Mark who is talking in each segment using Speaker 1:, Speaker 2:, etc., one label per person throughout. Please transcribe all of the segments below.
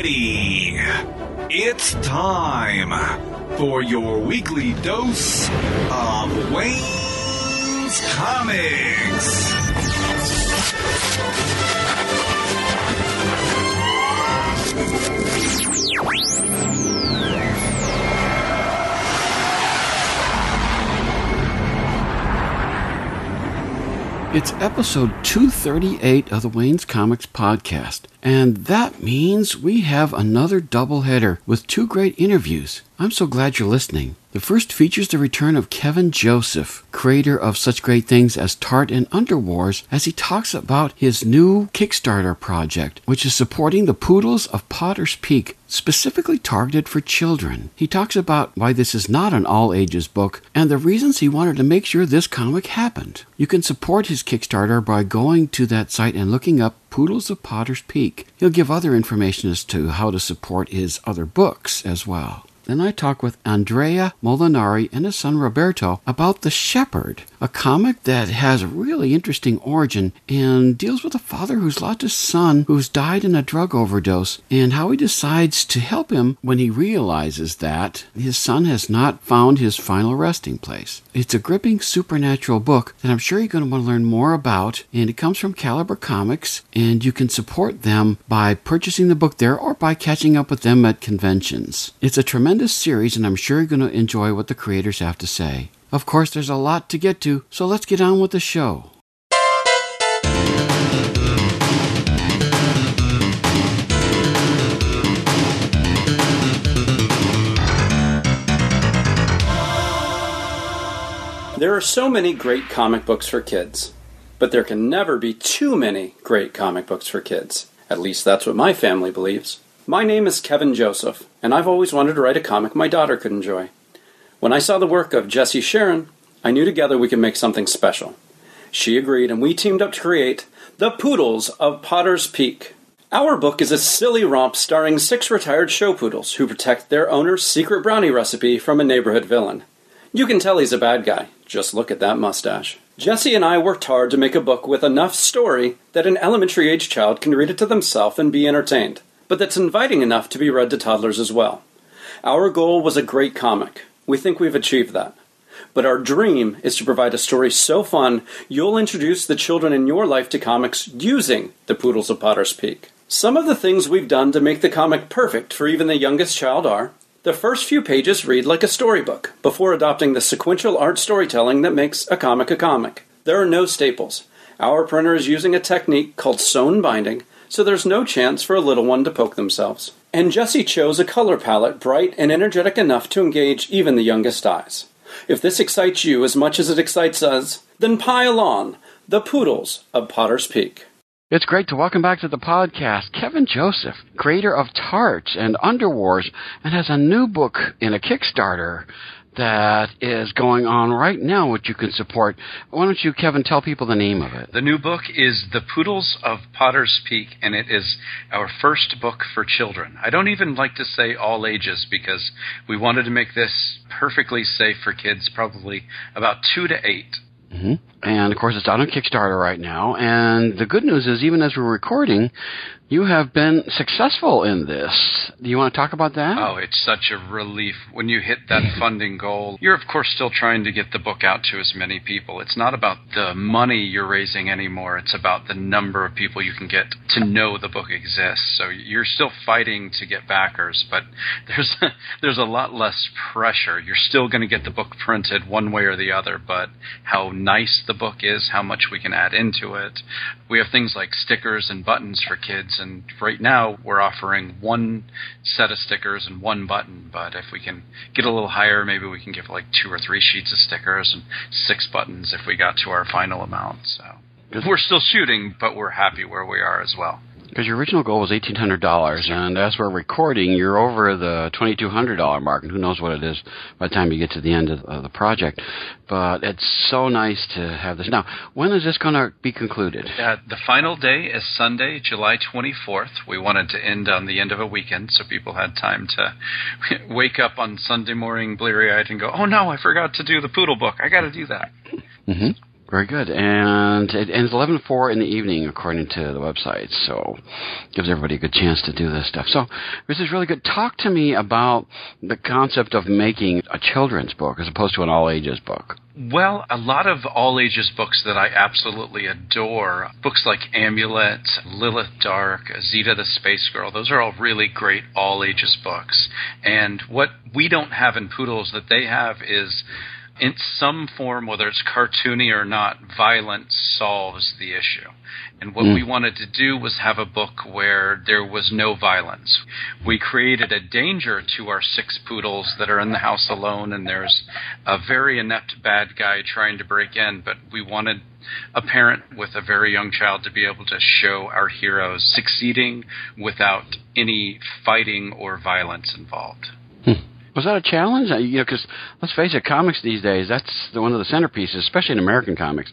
Speaker 1: ready. It's time for your weekly dose of Wayne's Comics.
Speaker 2: It's episode 238 of the Wayne's Comics podcast, and that means we have another doubleheader with two great interviews. I'm so glad you're listening. The first features the return of Kevin Joseph, creator of such great things as Tart and Underwars, as he talks about his new Kickstarter project, which is supporting the Poodles of Potter's Peak, specifically targeted for children. He talks about why this is not an all-ages book and the reasons he wanted to make sure this comic happened. You can support his Kickstarter by going to that site and looking up Poodles of Potter's Peak. He'll give other information as to how to support his other books as well. Then I talk with Andrea Molinari and his son Roberto about The Shepherd, a comic that has a really interesting origin and deals with a father who's lost his son who's died in a drug overdose and how he decides to help him when he realizes that his son has not found his final resting place. It's a gripping supernatural book that I'm sure you're going to want to learn more about, and it comes from Caliber Comics, and you can support them by purchasing the book there or by catching up with them at conventions. It's a tremendous series, and I'm sure you're going to enjoy what the creators have to say. Of course, there's a lot to get to, so let's get on with the show.
Speaker 3: There are so many great comic books for kids, but there can never be too many great comic books for kids. At least that's what my family believes. My name is Kevin Joseph, and I've always wanted to write a comic my daughter could enjoy. When I saw the work of Jesse Sharon, I knew together we could make something special. She agreed, and we teamed up to create The Poodles of Potter's Peak. Our book is a silly romp starring 6 retired show poodles who protect their owner's secret brownie recipe from a neighborhood villain. You can tell he's a bad guy. Just look at that mustache. Jesse and I worked hard to make a book with enough story that an elementary-age child can read it to themselves and be entertained, but that's inviting enough to be read to toddlers as well. Our goal was a great comic. We think we've achieved that. But our dream is to provide a story so fun, you'll introduce the children in your life to comics using the Poodles of Potter's Peak. Some of the things we've done to make the comic perfect for even the youngest child are: the first few pages read like a storybook, before adopting the sequential art storytelling that makes a comic a comic. There are no staples. Our printer is using a technique called sewn binding, so there's no chance for a little one to poke themselves. And Jesse chose a color palette bright and energetic enough to engage even the youngest eyes. If this excites you as much as it excites us, then pile on The Poodles of Potter's Peak.
Speaker 2: It's great to welcome back to the podcast Kevin Joseph, creator of Tart and Underwars, and has a new book in a Kickstarter that is going on right now, which you can support. Why don't you, Kevin, tell people the name of it?
Speaker 4: The new book is The Poodles of Potter's Peak, and it is our first book for children. I don't even like to say all ages because we wanted to make this perfectly safe for kids, probably about 2 to 8.
Speaker 2: Mm-hmm. And, of course, it's out on Kickstarter right now. And the good news is, even as we're recording, you have been successful in this. Do you want to talk about that?
Speaker 4: Oh, it's such a relief. When you hit that funding goal, you're, of course, still trying to get the book out to as many people. It's not about the money you're raising anymore. It's about the number of people you can get to know the book exists. So you're still fighting to get backers, but there's a lot less pressure. You're still going to get the book printed one way or the other, but how nice the book is, how much we can add into it. We have things like stickers and buttons for kids, and right now we're offering 1 set of stickers and 1 button, but if we can get a little higher, maybe we can give like 2 or 3 sheets of stickers and 6 buttons if we got to our final amount. So we're still shooting, but we're happy where we are as well.
Speaker 2: Because your original goal was $1,800, and as we're recording, you're over the $2,200 mark, and who knows what it is by the time you get to the end of the project. But it's so nice to have this. Now, when is this going to be concluded?
Speaker 4: The final day is Sunday, July 24th. We wanted to end on the end of a weekend, so people had time to wake up on Sunday morning bleary-eyed and go, oh no, I forgot to do the Poodle book. I got to do that.
Speaker 2: Mm-hmm. Very good. And it ends 11:04 in the evening, according to the website. So gives everybody a good chance to do this stuff. So this is really good. Talk to me about the concept of making a children's book as opposed to an all-ages book.
Speaker 4: Well, a lot of all-ages books that I absolutely adore, books like Amulet, Lilith Dark, Zeta the Space Girl, those are all really great all-ages books. And what we don't have in Poodles that they have is, in some form, whether it's cartoony or not, violence solves the issue. And what we wanted to do was have a book where there was no violence. We created a danger to our 6 poodles that are in the house alone, and there's a very inept bad guy trying to break in, but we wanted a parent with a very young child to be able to show our heroes succeeding without any fighting or violence involved.
Speaker 2: Was that a challenge? Because let's face it, comics these days, that's one of the centerpieces, especially in American comics,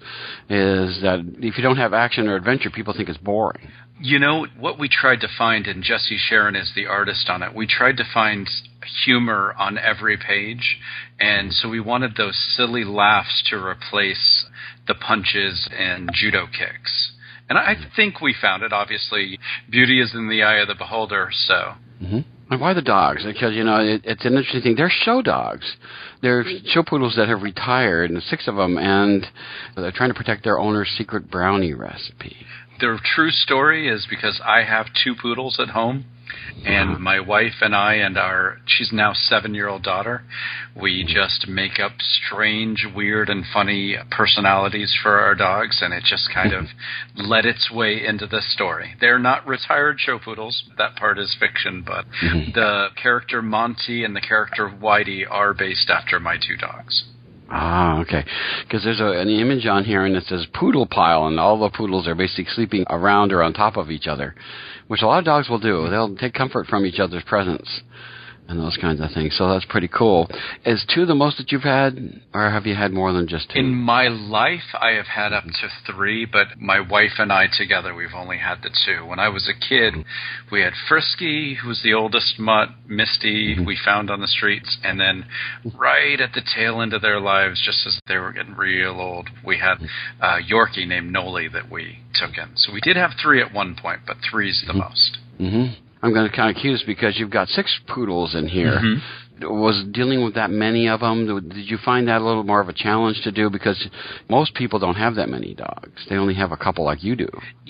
Speaker 2: is that if you don't have action or adventure, people think it's boring.
Speaker 4: You know, what we tried to find, and Jesse Sharon is the artist on it, we tried to find humor on every page, and so we wanted those silly laughs to replace the punches and judo kicks. And I think we found it. Obviously, beauty is in the eye of the beholder, so...
Speaker 2: Mm-hmm. And why the dogs? Because, it's an interesting thing. They're show dogs. They're show poodles that have retired, and 6 of them, and they're trying to protect their owner's secret brownie recipe.
Speaker 4: The true story is because I have 2 poodles at home, and my wife and I and she's now 7-year-old daughter, we just make up strange, weird, and funny personalities for our dogs, and it just kind of led its way into the story. They're not retired show poodles. That part is fiction, but the character Monty and the character Whitey are based after my 2 dogs.
Speaker 2: Ah, okay. Because there's an image on here, and it says poodle pile, and all the poodles are basically sleeping around or on top of each other, which a lot of dogs will do. They'll take comfort from each other's presence and those kinds of things. So that's pretty cool. Is 2 the most that you've had, or have you had more than just 2?
Speaker 4: In my life, I have had up to 3, but my wife and I together, we've only had the 2. When I was a kid, we had Frisky, who was the oldest mutt, Misty, we found on the streets, and then right at the tail end of their lives, just as they were getting real old, we had a Yorkie named Noli that we took in. So we did have 3 at one point, but 3's the most.
Speaker 2: Mm-hmm. I'm going to kind of curious because you've got 6 poodles in here. Was dealing with that many of them, did you find that a little more of a challenge to do? Because most people don't have that many dogs. They only have a couple like you do.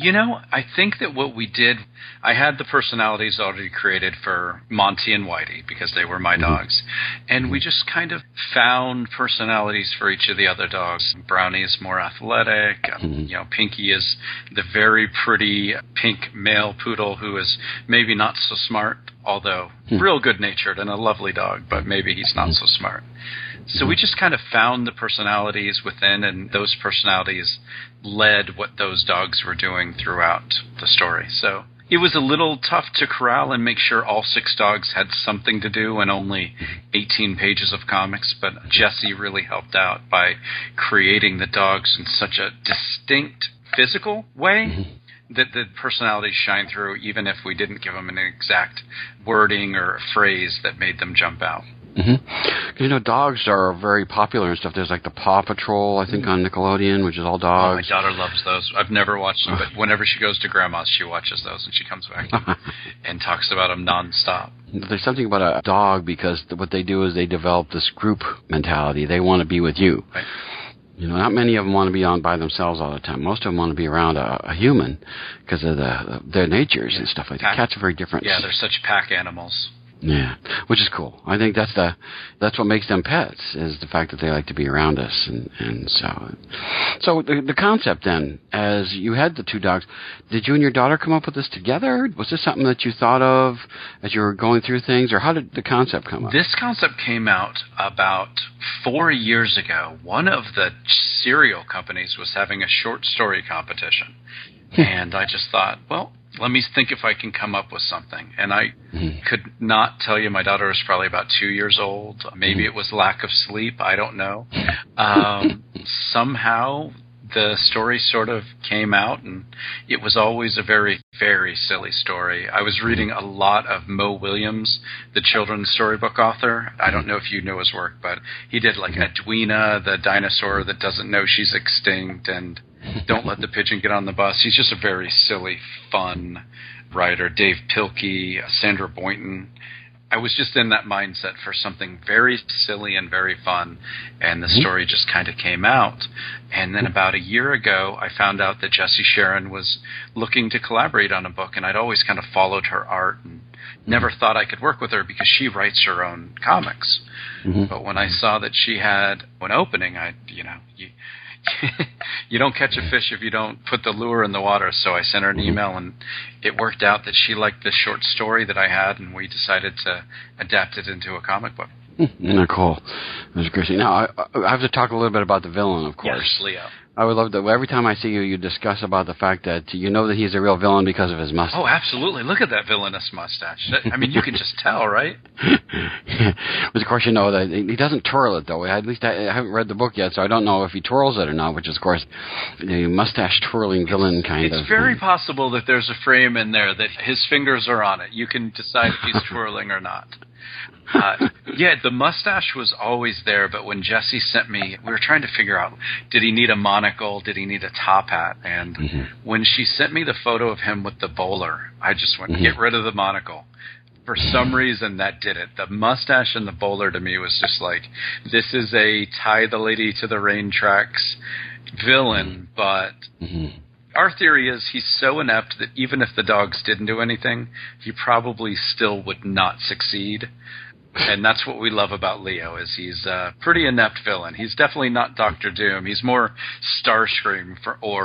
Speaker 4: I think that what we did, I had the personalities already created for Monty and Whitey because they were my dogs. And we just kind of found personalities for each of the other dogs. Brownie is more athletic. Pinky is the very pretty pink male poodle who is maybe not so smart, although real good-natured and a lovely dog, but maybe he's not so smart. So we just kind of found the personalities within, and those personalities led what those dogs were doing throughout the story. So it was a little tough to corral and make sure all 6 dogs had something to do and only 18 pages of comics, but Jesse really helped out by creating the dogs in such a distinct physical way that the personalities shine through, even if we didn't give them an exact wording or phrase that made them jump out.
Speaker 2: Because, dogs are very popular and stuff. There's like the Paw Patrol, I think, on Nickelodeon, which is all dogs.
Speaker 4: Oh, my daughter loves those. I've never watched them, but whenever she goes to Grandma's, she watches those, and she comes back and talks about them nonstop.
Speaker 2: There's something about a dog because what they do is they develop this group mentality. They want to be with you.
Speaker 4: Right.
Speaker 2: Not many of them want to be on by themselves all the time. Most of them want to be around a human because of their natures and stuff like that. Cats are very different.
Speaker 4: Yeah, they're such pack animals.
Speaker 2: Yeah, which is cool. I think that's what makes them pets, is the fact that they like to be around us, and so the concept then, as you had the 2 dogs, did you and your daughter come up with this together? Was this something that you thought of as you were going through things, or how did the concept come up?
Speaker 4: This concept came out about 4 years ago. One of the cereal companies was having a short story competition, and I just thought, well, let me think if I can come up with something. And I could not tell you. My daughter was probably about 2 years old. Maybe it was lack of sleep. I don't know. Somehow the story sort of came out, and it was always a very, very silly story. I was reading a lot of Mo Williams, the children's storybook author. I don't know if you know his work, but he did like Edwina, the dinosaur that doesn't know she's extinct, and Don't Let the Pigeon Get on the Bus. He's just a very silly, fun writer. Dave Pilkey, Sandra Boynton. I was just in that mindset for something very silly and very fun, and the story just kind of came out. And then about a year ago, I found out that Jessie Sharon was looking to collaborate on a book, and I'd always kind of followed her art and never thought I could work with her because she writes her own comics. But when I saw that she had an opening, you don't catch a fish if you don't put the lure in the water. So I sent her an email, and it worked out that she liked the short story that I had, and we decided to adapt it into a comic book.
Speaker 2: Cool. That's great. Now, I have to talk a little bit about the villain, of course.
Speaker 4: Yes, Leo.
Speaker 2: I would love that. Every time I see you, you discuss about the fact that you know that he's a real villain because of his mustache.
Speaker 4: Oh, absolutely. Look at that villainous mustache. I mean, you can just tell, right?
Speaker 2: But of course, you know that he doesn't twirl it, though. At least I haven't read the book yet, so I don't know if he twirls it or not, which is, of course, the mustache-twirling villain kind of.
Speaker 4: It's very possible that there's a frame in there that his fingers are on it. You can decide if he's twirling or not. The mustache was always there, but when Jessie sent me, we were trying to figure out, did he need a monocle? Did he need a top hat? And when she sent me the photo of him with the bowler, I just went, get rid of the monocle. For some reason, that did it. The mustache and the bowler to me was just like, this is a tie the lady to the rain tracks villain, but our theory is he's so inept that even if the dogs didn't do anything, he probably still would not succeed. And that's what we love about Leo, is he's a pretty inept villain. He's definitely not Dr. Doom. He's more Starscream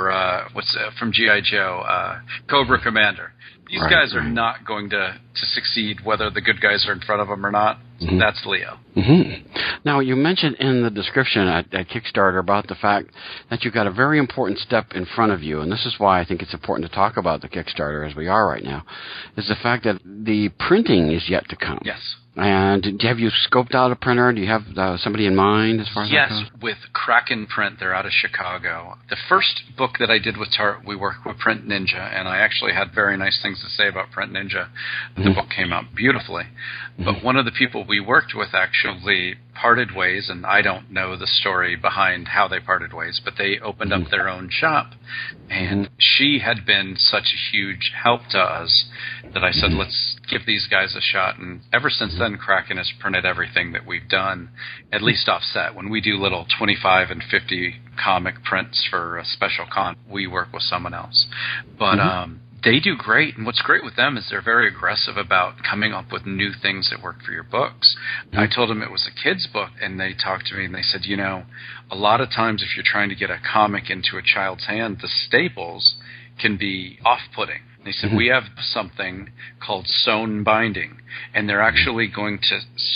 Speaker 4: from G.I. Joe, Cobra Commander. These guys are not going to succeed whether the good guys are in front of them or not. That's Leo.
Speaker 2: Now, you mentioned in the description at Kickstarter about the fact that you've got a very important step in front of you, and this is why I think it's important to talk about the Kickstarter as we are right now, is the fact that the printing is yet to come.
Speaker 4: Yes.
Speaker 2: And have you scoped out a printer? Do you have somebody in mind as far as that goes?
Speaker 4: Yes, with Kraken Print. They're out of Chicago. The first book that I did with Tart, we worked with Print Ninja, and I actually had very nice things to say about Print Ninja. The book came out beautifully. But one of the people we worked with actually parted ways, and I don't know the story behind how they parted ways, but they opened up their own shop. And she had been such a huge help to us that I said, let's give these guys a shot. And ever since then, Kraken has printed everything that we've done, at least offset. When we do little 25 and 50 comic prints for a special con, we work with someone else. But they do great, and what's great with them is they're very aggressive about coming up with new things that work for your books. I told them it was a kid's book, and they talked to me, and they said, a lot of times if you're trying to get a comic into a child's hand, the staples can be off-putting. They said, we have something called sewn binding, and they're actually going to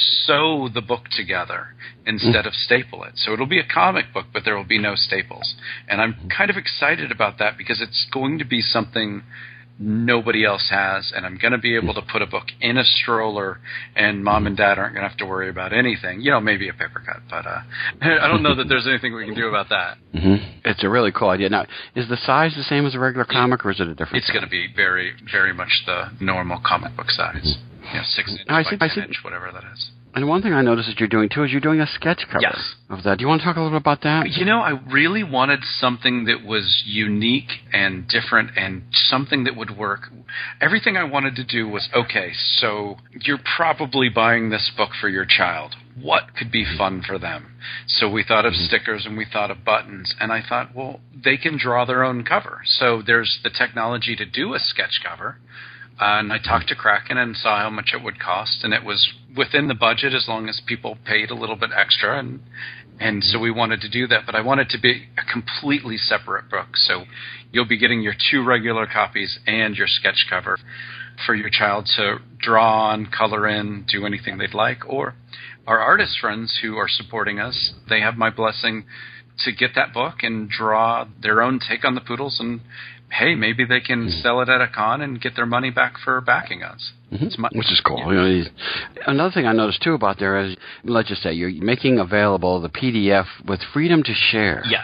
Speaker 4: sew the book together instead of staple it. So it'll be a comic book, but there will be no staples. And I'm kind of excited about that because it's going to be something nobody else has, and I'm going to be able to put a book in a stroller, and Mom and Dad aren't going to have to worry about anything. Maybe a paper cut, but I don't know that there's anything we can do about that.
Speaker 2: It's a really cool idea. Now, is the size the same as a regular comic, or is it a different
Speaker 4: It's going to be very, very much the normal comic book size. 6 inch by 10 inch, whatever that is.
Speaker 2: And one thing I noticed that you're doing, too, is you're doing a sketch cover of that. Do you want to talk a little bit about that?
Speaker 4: I really wanted something that was unique and different and something that would work. Everything I wanted to do was, okay, so you're probably buying this book for your child. What could be fun for them? So we thought of stickers and we thought of buttons. And I thought, well, they can draw their own cover. So there's the technology to do a sketch cover. And I talked to Kraken and saw how much it would cost, and it was within the budget as long as people paid a little bit extra, and so we wanted to do that. But I wanted to be a completely separate book, so you'll be getting your 2 regular copies and your sketch cover for your child to draw on, color in, do anything they'd like. Or our artist friends who are supporting us, they have my blessing to get that book and draw their own take on the Poodles, and hey, maybe they can sell it at a con and get their money back for backing us.
Speaker 2: Which is cool. Another thing I noticed, too, about there is, let's just say, you're making available the PDF with freedom to share.
Speaker 4: Yes.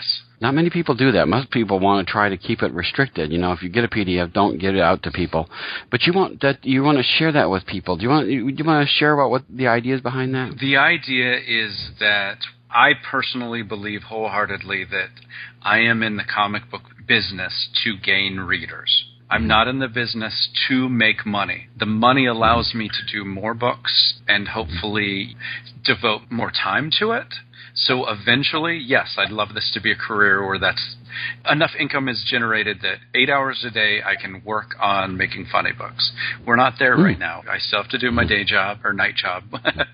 Speaker 2: Not many people do that. Most people want to try to keep it restricted. If you get a PDF, don't get it out to people. But you want to share that with people. Do you want to share about what the idea is behind that?
Speaker 4: The idea is that I personally believe wholeheartedly that I am in the comic book business to gain readers. I'm not in the business to make money. The money allows me to do more books and hopefully devote more time to it. So eventually, yes, I'd love this to be a career where that's enough income is generated that 8 hours a day I can work on making funny books. We're not there right now. I still have to do my day job or night job,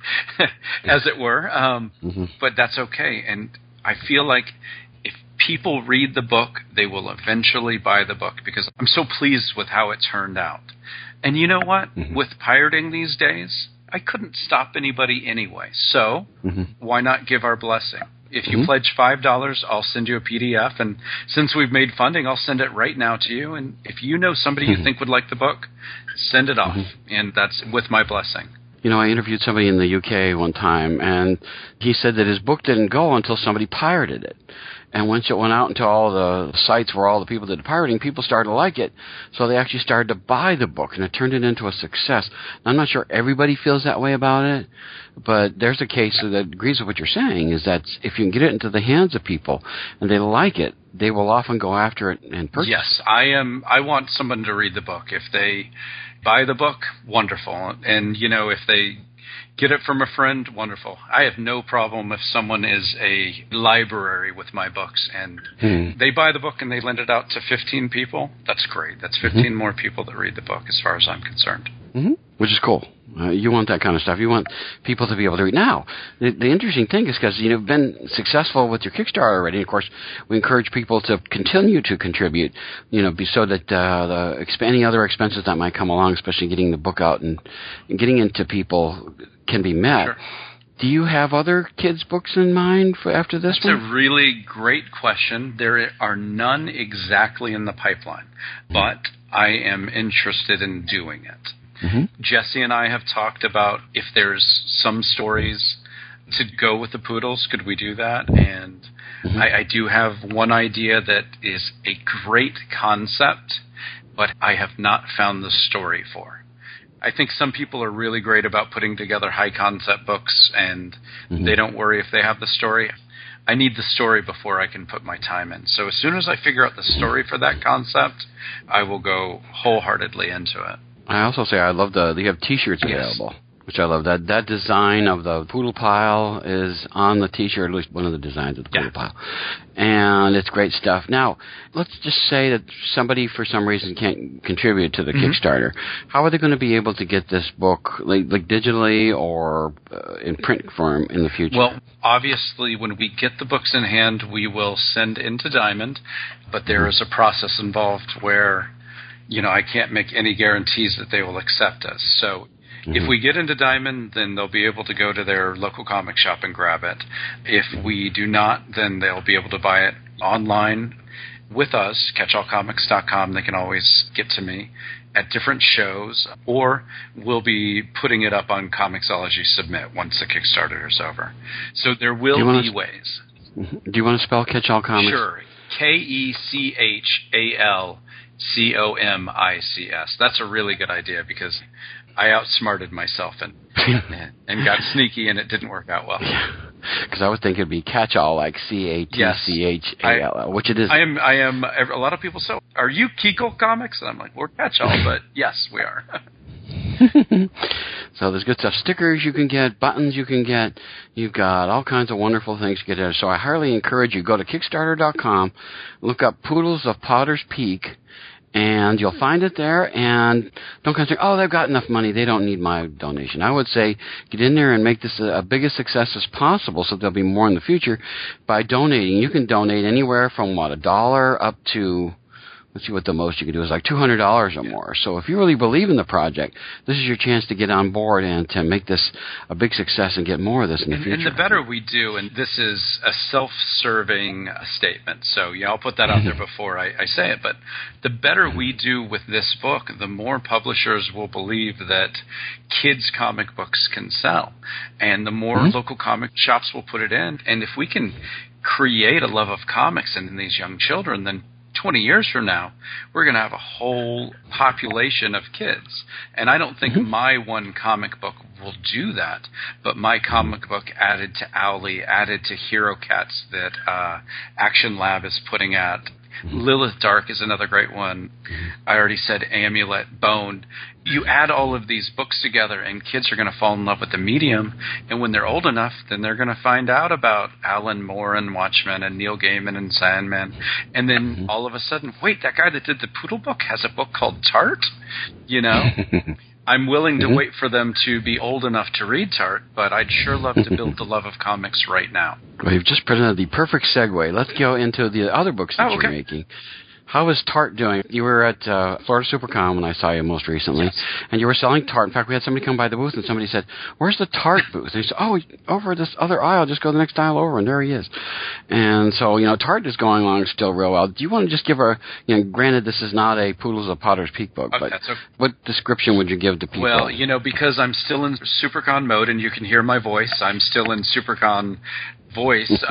Speaker 4: as it were. But that's okay. And I feel like if people read the book, they will eventually buy the book because I'm so pleased with how it turned out. And you know what? With pirating these days, I couldn't stop anybody anyway. So why not give our blessing? If you pledge $5, I'll send you a PDF. And since we've made funding, I'll send it right now to you. And if you know somebody you think would like the book, send it off. And that's with my blessing.
Speaker 2: I interviewed somebody in the UK one time, and he said that his book didn't go until somebody pirated it. And once it went out into all the sites where all the people did the pirating, people started to like it. So they actually started to buy the book, and it turned it into a success. Now, I'm not sure everybody feels that way about it, but there's a case that agrees with what you're saying, is that if you can get it into the hands of people and they like it, they will often go after it and purchase it.
Speaker 4: Yes, I want someone to read the book. If they buy the book, wonderful. And, if they get it from a friend, wonderful. I have no problem if someone is a library with my books and they buy the book and they lend it out to 15 people. That's great. That's 15 more people that read the book as far as I'm concerned.
Speaker 2: Which is cool. You want that kind of stuff. You want people to be able to read. Now, the interesting thing is because you've been successful with your Kickstarter already. Of course, we encourage people to continue to contribute, so that any other expenses that might come along, especially getting the book out and getting into people, can be met.
Speaker 4: Sure.
Speaker 2: Do you have other kids' books in mind for after this one?
Speaker 4: That's a really great question. There are none exactly in the pipeline, but I am interested in doing it. Jesse and I have talked about if there's some stories to go with the Poodles, could we do that? And I do have one idea that is a great concept, but I have not found the story for. I think some people are really great about putting together high concept books, and they don't worry if they have the story. I need the story before I can put my time in. So as soon as I figure out the story for that concept, I will go wholeheartedly into it.
Speaker 2: I also say I love you have T-shirts available, which I love. That design of the poodle pile is on the T-shirt, at least one of the designs of the poodle pile. And it's great stuff. Now, let's just say that somebody for some reason can't contribute to the Kickstarter. How are they going to be able to get this book, like digitally or in print form in the future?
Speaker 4: Well, obviously, when we get the books in hand, we will send into Diamond, but there is a process involved where I can't make any guarantees that they will accept us. So if we get into Diamond, then they'll be able to go to their local comic shop and grab it. If we do not, then they'll be able to buy it online with us, catchallcomics.com. They can always get to me at different shows, or we'll be putting it up on Comixology Submit once the Kickstarter is over. So there will be ways.
Speaker 2: Do you want to spell Catch All Comics?
Speaker 4: Sure. KECHALCOMICS. That's a really good idea because I outsmarted myself and got sneaky, and it didn't work out well.
Speaker 2: Because I was thinking it'd be Catch-All, like CATCHALL, which it is.
Speaker 4: I am. A lot of people say, "Are you Kiko Comics?" And I'm like, "We're Catch-All," but yes, we are.
Speaker 2: So there's good stuff. Stickers you can get, buttons you can get. You've got all kinds of wonderful things to get there. So I highly encourage you, go to Kickstarter.com, look up Poodles of Potter's Peak, and you'll find it there. And don't kind of think, they've got enough money, they don't need my donation. I would say get in there and make this a biggest success as possible so there'll be more in the future by donating. You can donate anywhere from, $1 up to... Let's see what the most you can do is like $200 or more. So if you really believe in the project, this is your chance to get on board and to make this a big success and get more of this in the future.
Speaker 4: And the better we do, and this is a self-serving statement, so I'll put that out there before I say it, but the better we do with this book, the more publishers will believe that kids' comic books can sell, and the more local comic shops will put it in. And if we can create a love of comics in these young children, then 20 years from now, we're going to have a whole population of kids. And I don't think my one comic book will do that, but my comic book added to Owly, added to Hero Cats that Action Lab is putting out. Lilith Dark is another great one. I already said Amulet, Bone. You add all of these books together, and kids are going to fall in love with the medium. And when they're old enough, then they're going to find out about Alan Moore and Watchmen and Neil Gaiman and Sandman. And then all of a sudden, wait, that guy that did the Poodle book has a book called Tart? You know? I'm willing to wait for them to be old enough to read Tart, but I'd sure love to build the love of comics right now.
Speaker 2: Well, you've just presented the perfect segue. Let's go into the other books that you're making. How is Tart doing? You were at Florida SuperCon when I saw you most recently, and you were selling Tart. In fact, we had somebody come by the booth, and somebody said, "Where's the Tart booth?" And he said, "Oh, over this other aisle. Just go the next aisle over, and there he is." And so, Tart is going along still real well. Do you want to just give granted this is not a Poodles of Potter's Peak book, but what description would you give to people?
Speaker 4: Well, because I'm still in SuperCon mode, and you can hear my voice, I'm still in SuperCon voice as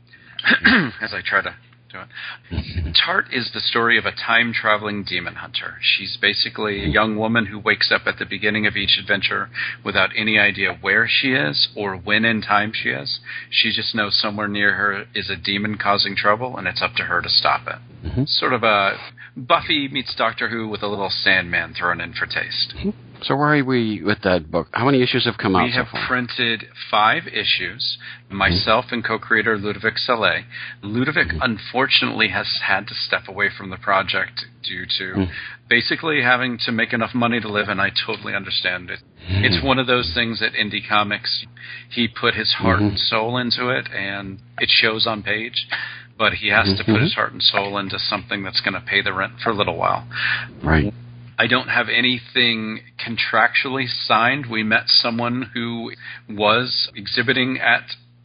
Speaker 4: I try to do it. Tart is the story of a time-traveling demon hunter. She's basically a young woman who wakes up at the beginning of each adventure without any idea where she is or when in time she is. She just knows somewhere near her is a demon causing trouble, and it's up to her to stop it. Sort of a Buffy meets Doctor Who with a little Sandman thrown in for taste.
Speaker 2: So where are we with that book? How many issues have come out so far?
Speaker 4: We have printed 5 issues, myself and co-creator Ludovic Salé. Ludovic, unfortunately, has had to step away from the project due to basically having to make enough money to live, and I totally understand it. It's one of those things that Indie Comics, he put his heart and soul into it, and it shows on page. But he has to put his heart and soul into something that's going to pay the rent for a little while.
Speaker 2: Right.
Speaker 4: I don't have anything contractually signed. We met someone who was exhibiting at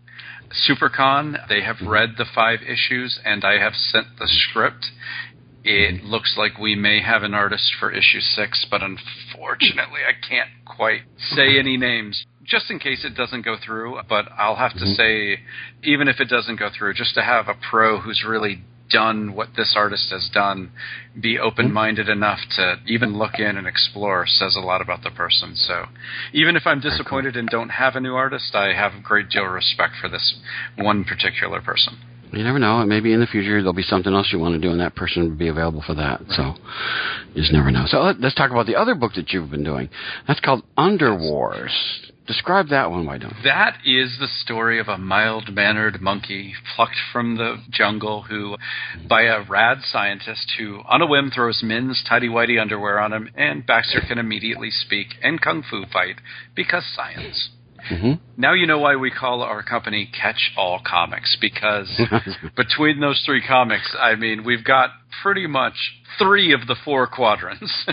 Speaker 4: SuperCon. They have read the 5 issues, and I have sent the script. It looks like we may have an artist for issue 6, but unfortunately I can't quite say any names, just in case it doesn't go through. But I'll have to say, even if it doesn't go through, just to have a pro who's really done what this artist has done, be open-minded enough to even look in and explore, says a lot about the person. So even if I'm disappointed and don't have a new artist, I have a great deal of respect for this one particular person.
Speaker 2: You never know. Maybe in the future there'll be something else you want to do, and that person will be available for that. Right. So you just never know. So let's talk about the other book that you've been doing. That's called Underwars. Describe that one, why don't you?
Speaker 4: That is the story of a mild-mannered monkey plucked from the jungle by a rad scientist who, on a whim, throws men's tighty-whitey underwear on him, and Baxter can immediately speak and kung fu fight because science. Now you know why we call our company Catch All Comics, because between those 3 comics, I mean, we've got pretty much 3 of the 4 quadrants.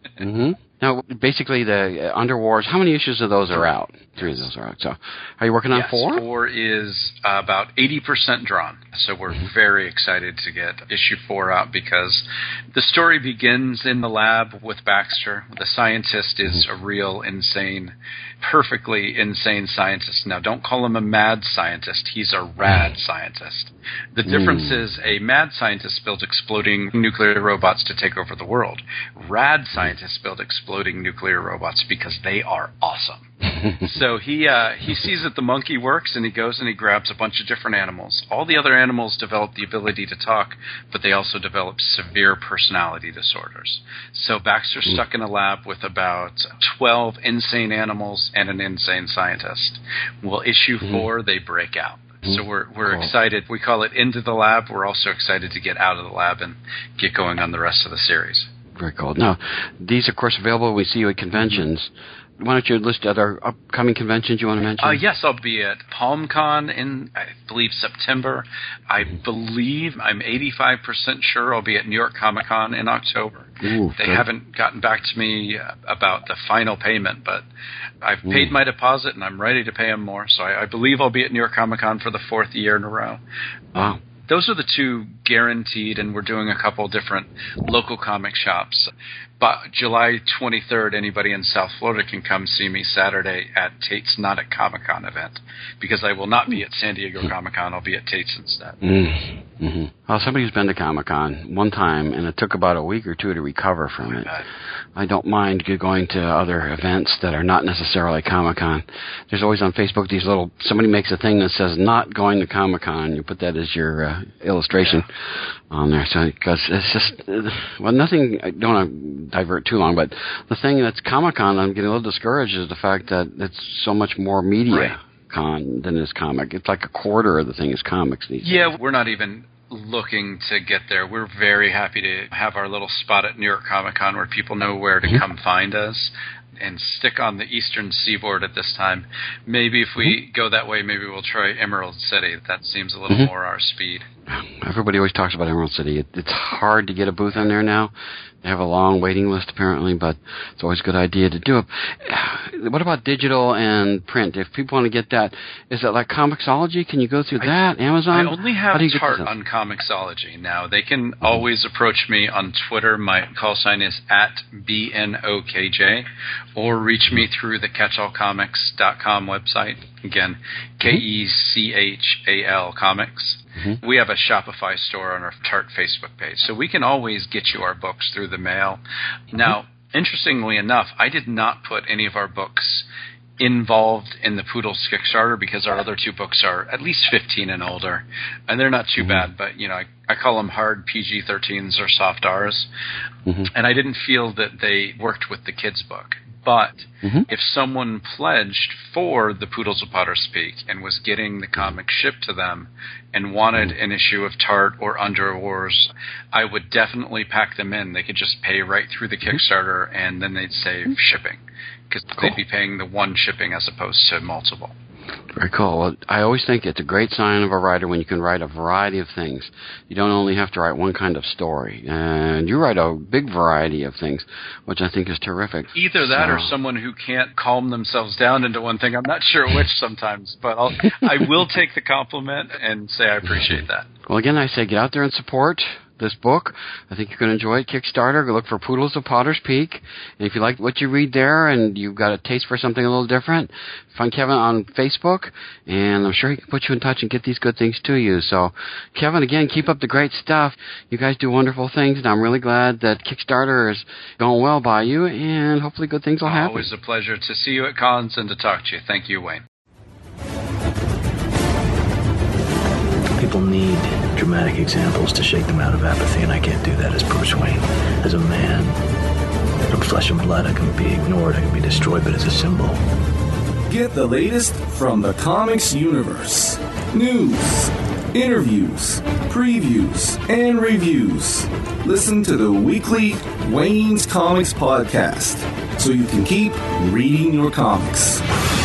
Speaker 2: Now, basically, the Underwars, how many issues of those are out? 3 of those are out. So, are you working on 4?
Speaker 4: Yes, 4 is about 80% drawn. So we're very excited to get issue 4 out because the story begins in the lab with Baxter. The scientist is a real insane, perfectly insane scientist. Now, don't call him a mad scientist. He's a rad scientist. The difference is a mad scientist builds exploding nuclear robots to take over the world. Rad scientists build exploding nuclear robots because they are awesome. So he sees that the monkey works, and he goes and he grabs a bunch of different animals. All the other animals develop the ability to talk, but they also develop severe personality disorders. So Baxter's stuck in a lab with about 12 insane animals and an insane scientist. Well, issue 4, they break out. So we're excited. We call it Into the Lab. We're also excited to get out of the lab and get going on the rest of the series.
Speaker 2: Very cool. Now, these, of course, available. We see you at conventions. Why don't you list other upcoming conventions you want to mention?
Speaker 4: Yes, I'll be at PalmCon in, I believe, September. I believe, I'm 85% sure I'll be at New York Comic Con in October. They haven't gotten back to me about the final payment, but I've paid my deposit and I'm ready to pay them more. So I believe I'll be at New York Comic Con for the 4th year in a row.
Speaker 2: Wow.
Speaker 4: Those are the 2 guaranteed, and we're doing a couple different local comic shops. But July 23rd, anybody in South Florida can come see me Saturday at Tate's Not at Comic-Con event, because I will not be at San Diego Comic-Con. I'll be at Tate's instead.
Speaker 2: Mm-hmm. Well, somebody's been to Comic-Con one time, and it took about a week or two to recover from it. I don't mind going to other events that are not necessarily Comic-Con. There's always on Facebook somebody makes a thing that says not going to Comic-Con. You put that as your illustration on there. So, because it's just, nothing, I don't want to divert too long, but the thing that's Comic-Con, I'm getting a little discouraged, is the fact that it's so much more media con than is comic. It's like a quarter of the thing is comics these days.
Speaker 4: Yeah, we're not even looking to get there. We're very happy to have our little spot at New York Comic Con where people know where to come find us, and stick on the eastern seaboard at this time. Maybe if we go that way, maybe we'll try Emerald City. That seems a little more our speed.
Speaker 2: Everybody always talks about Emerald City. It's hard to get a booth in there now. They have a long waiting list, apparently, but it's always a good idea to do it. What about digital and print? If people want to get that, is it like Comixology? Can you go through that? Amazon?
Speaker 4: I only have Tart on Comixology now. They can always approach me on Twitter. My call sign is @BNOKJ, or reach me through the catchallcomics.com website. Again, KECHAL Comics. We have a Shopify store on our Tart Facebook page, so we can always get you our books through the mail. Now, interestingly enough, I did not put any of our books involved in the Poodles Kickstarter because our other two books are at least 15 and older, and they're not too bad, but I call them hard PG-13s or soft Rs, and I didn't feel that they worked with the kids' book. But if someone pledged for the Poodles of Potter's Peak and was getting the comic shipped to them and wanted an issue of Tart or Under Wars, I would definitely pack them in. They could just pay right through the Kickstarter, and then they'd save shipping, because they'd be paying the one shipping as opposed to multiple.
Speaker 2: Very cool. Well, I always think it's a great sign of a writer when you can write a variety of things. You don't only have to write one kind of story. And you write a big variety of things, which I think is terrific.
Speaker 4: Either that or someone who can't calm themselves down into one thing. I'm not sure which sometimes, but I will take the compliment and say I appreciate that.
Speaker 2: Well, again, I say get out there and support this book. I think you're going to enjoy it. Kickstarter, go look for Poodles of Potter's Peak. And if you like what you read there and you've got a taste for something a little different, find Kevin on Facebook, and I'm sure he can put you in touch and get these good things to you. So, Kevin, again, keep up the great stuff. You guys do wonderful things, and I'm really glad that Kickstarter is going well by you, and hopefully good things will happen.
Speaker 4: Always a pleasure to see you at cons and to talk to you. Thank you, Wayne.
Speaker 5: People need dramatic examples to shake them out of apathy, and I can't do that as Bruce Wayne. As a man, from flesh and blood, I can be ignored, I can be destroyed, but as a symbol.
Speaker 1: Get the latest from the comics universe. News, interviews, previews, and reviews. Listen to the weekly Wayne's Comics podcast so you can keep reading your comics.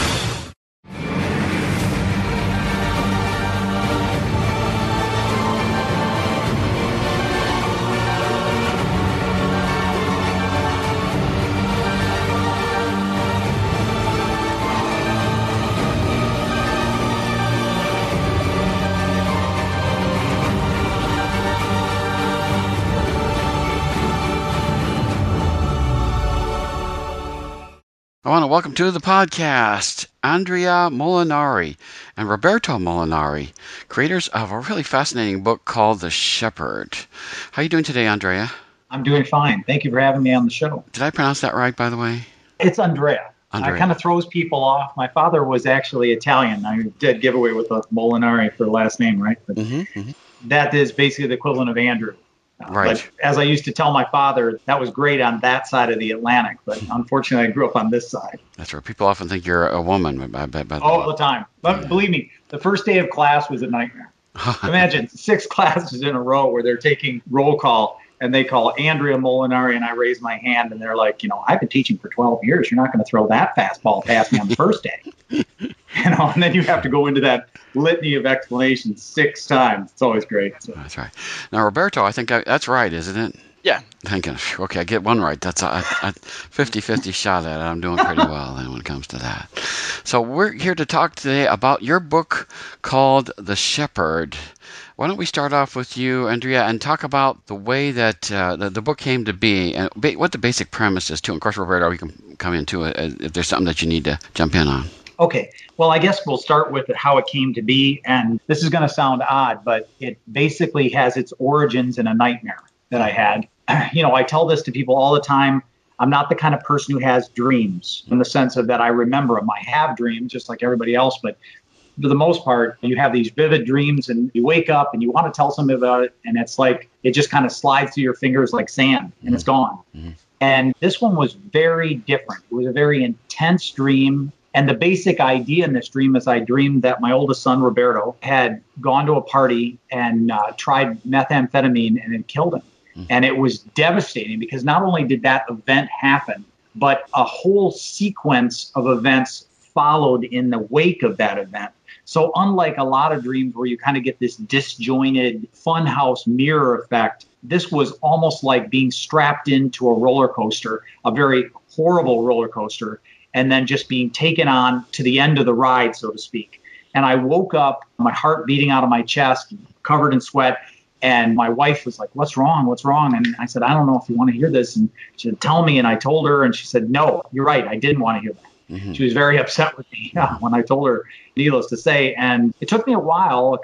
Speaker 2: I want to welcome to the podcast Andrea Molinari and Roberto Molinari, creators of a really fascinating book called The Shepherd. How are you doing today, Andrea?
Speaker 6: I'm doing fine. Thank you for having me on the show.
Speaker 2: Did I pronounce that right, by the way?
Speaker 6: It's Andrea.
Speaker 2: Andrea.
Speaker 6: It kind of throws people off. My father was actually Italian. I did give away with the Molinari for the last name, right? But that is basically the equivalent of Andrew.
Speaker 2: Right.
Speaker 6: But as I used to tell my father, that was great on that side of the Atlantic, but unfortunately I grew up on this side.
Speaker 2: That's right. People often think you're a woman.
Speaker 6: All the time. But believe me, the first day of class was a nightmare. Imagine 6 classes in a row where they're taking roll call, and they call Andrea Molinari, and I raise my hand, and they're like, I've been teaching for 12 years. You're not going to throw that fastball past me on the first day. And then you have to go into that litany of explanations 6 times. It's always great. So.
Speaker 2: That's right. Now, Roberto, I think that's right, isn't it?
Speaker 5: Yeah.
Speaker 2: Thinking, okay, I get one right. That's a 50-50 shot at it. I'm doing pretty well then when it comes to that. So we're here to talk today about your book called The Shepherd. Why don't we start off with you, Andrea, and talk about the way that the book came to be and what the basic premise is, too. And of course, Roberto, you can come into it if there's something that you need to jump in on.
Speaker 6: Okay. Well, I guess we'll start with how it came to be. And this is going to sound odd, but it basically has its origins in a nightmare that I had. I tell this to people all the time. I'm not the kind of person who has dreams in the sense of that I remember them. I have dreams just like everybody else, but for the most part, you have these vivid dreams and you wake up and you want to tell somebody about it. And it's like it just kind of slides through your fingers like sand and it's gone. Mm-hmm. And this one was very different. It was a very intense dream. And the basic idea in this dream is I dreamed that my oldest son, Roberto, had gone to a party and tried methamphetamine and had killed him. And it was devastating because not only did that event happen, but a whole sequence of events followed in the wake of that event. So unlike a lot of dreams where you kind of get this disjointed funhouse mirror effect, this was almost like being strapped into a roller coaster, a very horrible roller coaster, and then just being taken on to the end of the ride, so to speak. And I woke up, my heart beating out of my chest, covered in sweat. And my wife was like, what's wrong? What's wrong? And I said, I don't know if you want to hear this. And she said, tell me. And I told her, and she said, no, you're right. I didn't want to hear that. Mm-hmm. She was very upset with me when I told her, needless to say. And it took me a while,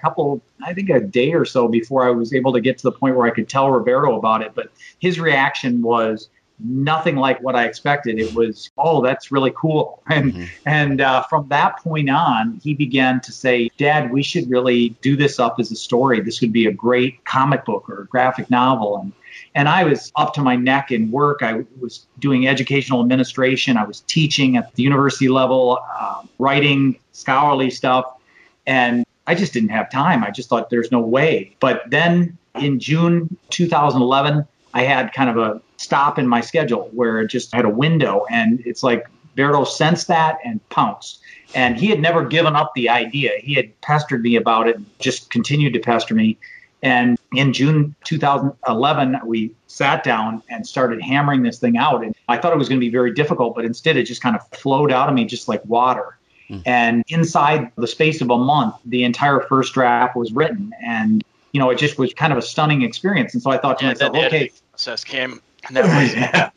Speaker 6: a day or so before I was able to get to the point where I could tell Roberto about it. But his reaction was nothing like what I expected. It was, oh, that's really cool. And from that point on, he began to say, Dad, we should really do this up as a story. This would be a great comic book or a graphic novel. And I was up to my neck in work. I was doing educational administration. I was teaching at the university level, writing scholarly stuff. And I just didn't have time. I just thought there's no way. But then in June 2011, I had kind of a stop in my schedule where it just had a window, and it's like Berto sensed that and pounced. And he had never given up the idea. He had pestered me about it, just continued to pester me. And in June 2011, we sat down and started hammering this thing out. And I thought it was going to be very difficult, but instead it just kind of flowed out of me just like water. And inside the space of a month, the entire first draft was written. And, it just was kind of a stunning experience. And so I thought to myself, okay.
Speaker 5: Process came. That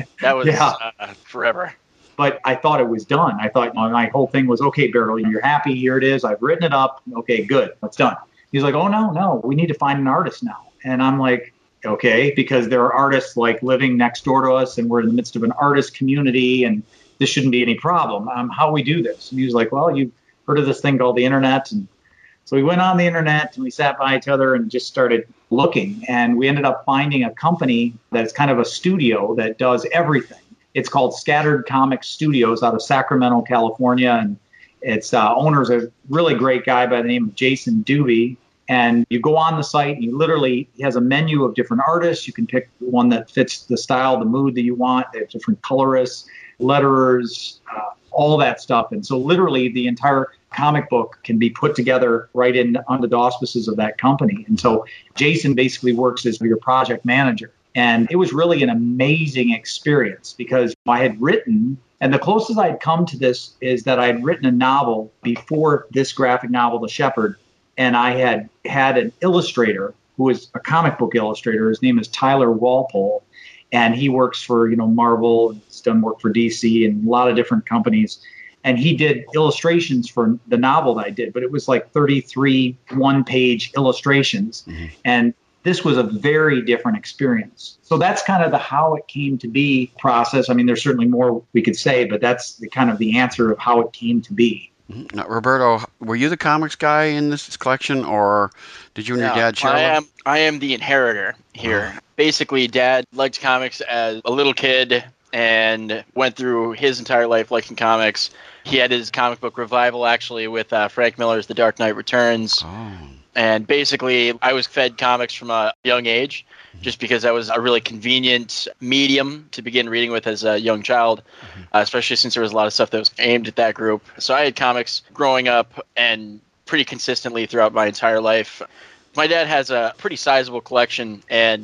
Speaker 5: was forever.
Speaker 6: But I thought it was done. I thought my whole thing was, okay, Berto, you're happy. Here it is. I've written it up. Okay, good. It's done. He's like, oh, no, we need to find an artist now. And I'm like, okay, because there are artists like living next door to us and we're in the midst of an artist community and this shouldn't be any problem. How we do this? And he was like, well, you've heard of this thing called the internet. And so we went on the internet and we sat by each other and just started looking. And we ended up finding a company that's kind of a studio that does everything. It's called Scattered Comics Studios out of Sacramento, California. And its owner's a really great guy by the name of Jason Doobie. And you go on the site and he has a menu of different artists. You can pick one that fits the style, the mood that you want. They have different colorists, letterers, all that stuff. And so literally the entire comic book can be put together right in under the auspices of that company. And so Jason basically works as your project manager. And it was really an amazing experience because I had written, and the closest I'd come to this is that I had written a novel before this graphic novel, The Shepherd. And I had an illustrator who is a comic book illustrator. His name is Tyler Walpole. And he works for, Marvel, he's done work for DC and a lot of different companies. And he did illustrations for the novel that I did, but it was like 33 one-page illustrations. Mm-hmm. And this was a very different experience. So that's kind of the how it came to be process. I mean, there's certainly more we could say, but that's the answer of how it came to be.
Speaker 2: Now, Roberto, were you the comics guy in this collection, or did you and your dad share?
Speaker 5: I am the inheritor here. Basically, Dad liked comics as a little kid and went through his entire life liking comics. He had his comic book revival, actually, with Frank Miller's The Dark Knight Returns. Oh. And basically, I was fed comics from a young age, just because that was a really convenient medium to begin reading with as a young child, especially since there was a lot of stuff that was aimed at that group. So I had comics growing up and pretty consistently throughout my entire life. My dad has a pretty sizable collection, and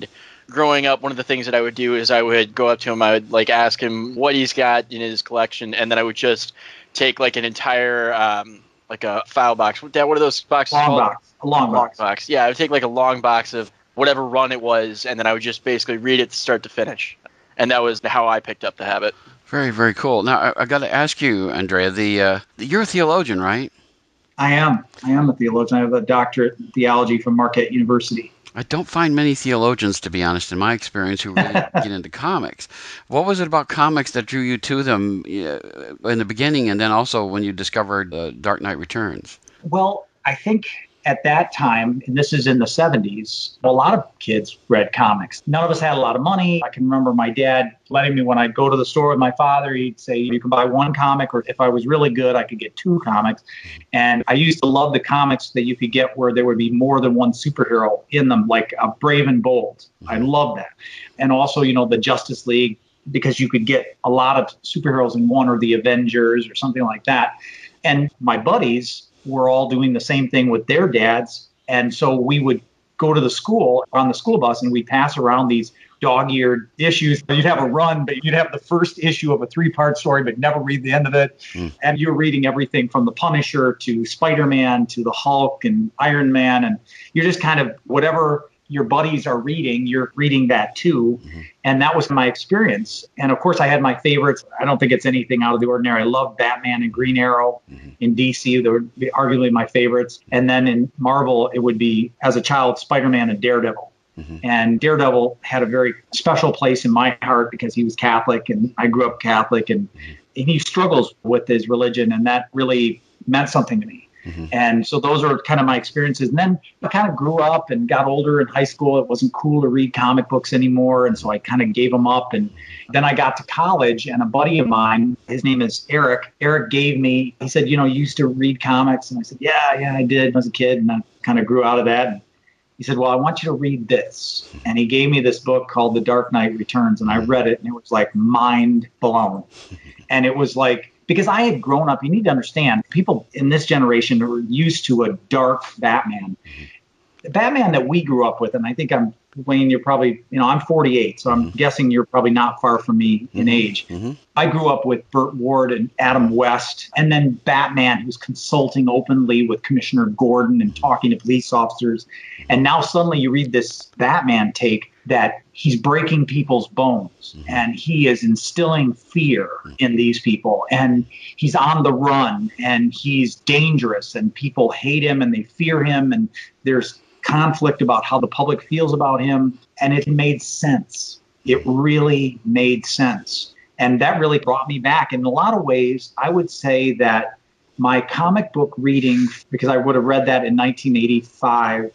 Speaker 7: growing up, one of the things that I would do is I would go up to him, I would like ask him what he's got in his collection, and then I would just take like an entire like a file box. What are those boxes called?
Speaker 6: A long box.
Speaker 7: Yeah, I would take like a long box of whatever run it was, and then I would just basically read it start to finish. And that was how I picked up the habit.
Speaker 2: Very, very cool. Now, I got to ask you, Andrea, you're a theologian, right?
Speaker 6: I am a theologian. I have a doctorate in theology from Marquette University.
Speaker 2: I don't find many theologians, to be honest, in my experience, who really get into comics. What was it about comics that drew you to them in the beginning, and then also when you discovered Dark Knight Returns?
Speaker 6: Well, I think at that time, and this is in the 70s, a lot of kids read comics. None of us had a lot of money. I can remember my dad letting me, when I'd go to the store with my father, he'd say, you can buy one comic, or if I was really good, I could get 2 comics. And I used to love the comics that you could get where there would be more than one superhero in them, like a Brave and Bold. I love that. And also, the Justice League, because you could get a lot of superheroes in one, or the Avengers or something like that. And my buddies were all doing the same thing with their dads. And so we would go to the school on the school bus, and we'd pass around these dog-eared issues. You'd have a run, but you'd have the first issue of a 3-part story, but never read the end of it. And you're reading everything from the Punisher to Spider-Man to the Hulk and Iron Man. And you're just kind of, whatever your buddies are reading, you're reading that too. And that was my experience. And of course, I had my favorites. I don't think it's anything out of the ordinary. I love Batman and Green Arrow in DC. They would be arguably my favorites. And then in Marvel, it would be, as a child, Spider-Man and Daredevil. And Daredevil had a very special place in my heart because he was Catholic, and I grew up Catholic, and he struggles with his religion, and that really meant something to me. And so those are kind of my experiences. And then I kind of grew up and got older in high school. It wasn't cool to read comic books anymore. And so I kind of gave them up. And then I got to college, and a buddy of mine, his name is Eric. Eric he said, you used to read comics. And I said, yeah, I did as a kid. And I kind of grew out of that. And he said, well, I want you to read this. And he gave me this book called The Dark Knight Returns. And I read it, and it was like mind blown. And it was like, because I had grown up, you need to understand, people in this generation were used to a dark Batman. The Batman that we grew up with, and I think Wayne, you're probably, I'm 48, so I'm guessing you're probably not far from me in age. I grew up with Burt Ward and Adam West, and then Batman, who's consulting openly with Commissioner Gordon and talking to police officers. And now suddenly you read this Batman take that he's breaking people's bones, and he is instilling fear in these people, and he's on the run, and he's dangerous, and people hate him and they fear him, and there's conflict about how the public feels about him. And it made sense. It really made sense. And that really brought me back. In a lot of ways, I would say that my comic book reading, because I would have read that in 1985,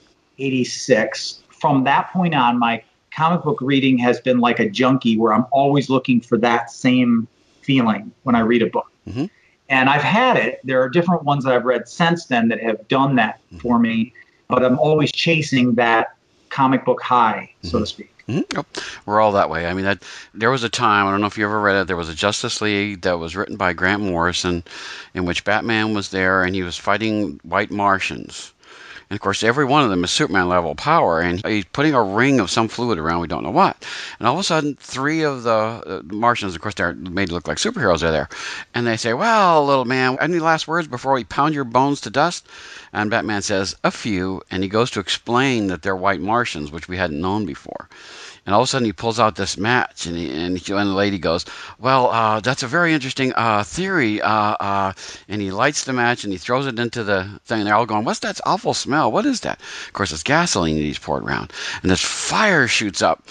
Speaker 6: 86, from that point on, my comic book reading has been like a junkie, where I'm always looking for that same feeling when I read a book. And I've had it. There are different ones that I've read since then that have done that for me, but I'm always chasing that comic book high, so to speak.
Speaker 2: We're all that way. I mean, there was a time, I don't know if you ever read it, there was a Justice League that was written by Grant Morrison, in which Batman was there, and he was fighting white Martians. And, of course, every one of them is Superman level power, and he's putting a ring of some fluid around, we don't know what. And all of a sudden, 3 of the Martians, of course, they're made to look like superheroes, are there. And they say, well, little man, any last words before we pound your bones to dust? And Batman says, a few, and he goes to explain that they're white Martians, which we hadn't known before. And all of a sudden he pulls out this match, and the lady goes, well, that's a very interesting theory. And he lights the match, and he throws it into the thing. And they're all going, what's that awful smell? What is that? Of course, it's gasoline that he's poured around. And this fire shoots up,